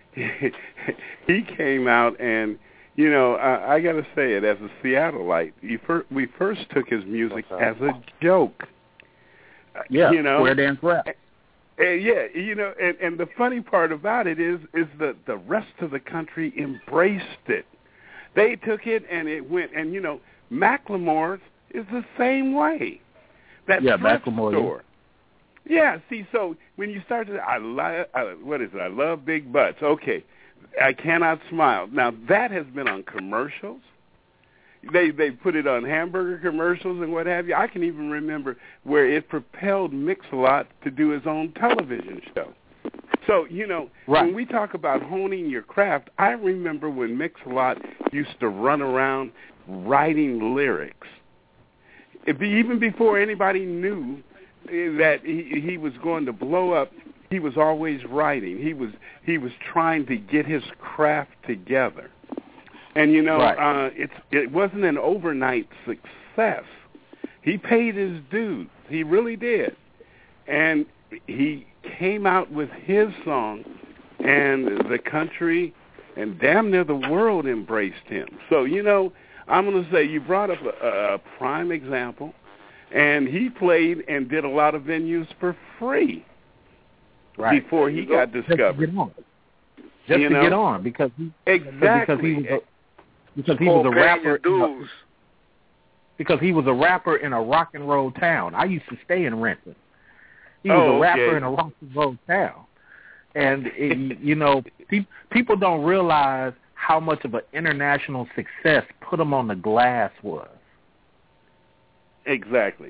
came out and, you know, I got to say it, as a Seattleite, we first took his music as a joke. Yeah, you know, square dance rap. Yeah, you know, and the funny part about it is that the rest of the country embraced it. They took it and it went, and, you know, Macklemore's is the same way. That thrift store. Yeah, see, so when you start to, I love big butts. Okay, I cannot smile. Now, that has been on commercials. They put it on hamburger commercials and what have you. I can even remember where it propelled Mix-a-Lot to do his own television show. So, you know, when we talk about honing your craft, I remember when Mix-a-Lot used to run around writing lyrics. Even before anybody knew that he was going to blow up, he was always writing. He was trying to get his craft together. And, you know, it wasn't an overnight success. He paid his dues. He really did. And he came out with his song, and the country and damn near the world embraced him. So, you know, I'm going to say you brought up a prime example, and he played and did a lot of venues for free before he got discovered. Just to get on, because he was a rapper. Because he was a rapper in a rock and roll town. I used to stay in Renton. He was a rapper in a rock and roll town, and you know, people don't realize how much of an international success Put 'Em on the Glass was. Exactly.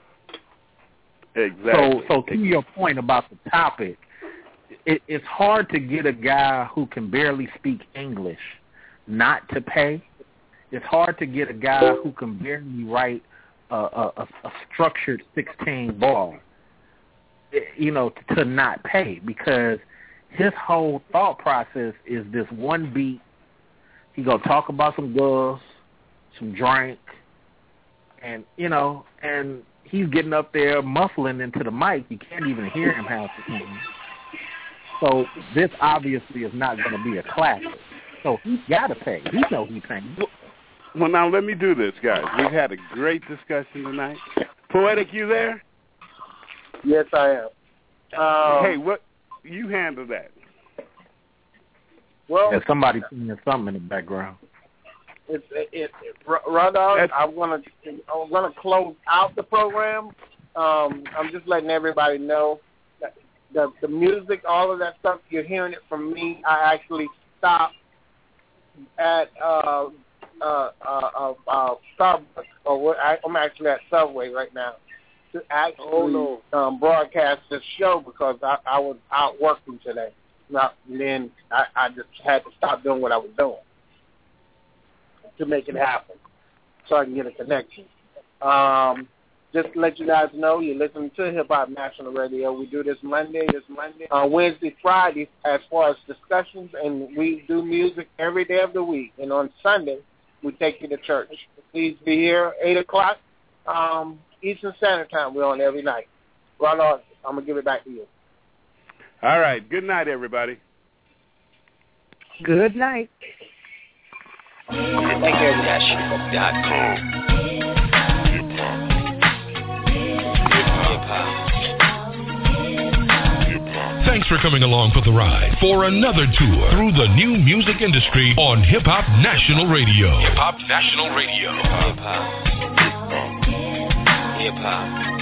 So to your point about the topic, it's hard to get a guy who can barely speak English not to pay. It's hard to get a guy who can barely write a structured 16 bar, you know, to not pay, because his whole thought process is this one beat. He gonna talk about some girls, some drink, and, you know, and he's getting up there muffling into the mic. You can't even hear him half the time. So this obviously is not going to be a classic. So he's got to pay. He knows he's paying. Well, now let me do this, guys. We've had a great discussion tonight. Poetic, you there? Yes, I am. Hey, what you handle that? Well, there's somebody singing something in the background. Rondell, I'm gonna close out the program. I'm just letting everybody know that the music, all of that stuff, you're hearing it from me. I actually stopped at Starbucks, I'm actually at Subway right now to actually broadcast this show because I was out working today. And then I just had to stop doing what I was doing to make it happen so I can get a connection. Just to let you guys know, you're listening to Hip Hop National Radio. We do this Monday, Wednesday, Friday as far as discussions, and we do music every day of the week. And on Sunday, we take you to church. Please be here 8 o'clock Eastern Standard Time. We're on every night. Ronald, I'm going to give it back to you. All right. Good night, everybody. Good night. HipHopNational.com. Thanks for coming along for the ride for another tour through the new music industry on Hip Hop National Radio. Hip Hop National Radio. Hip Hop. Hip Hop.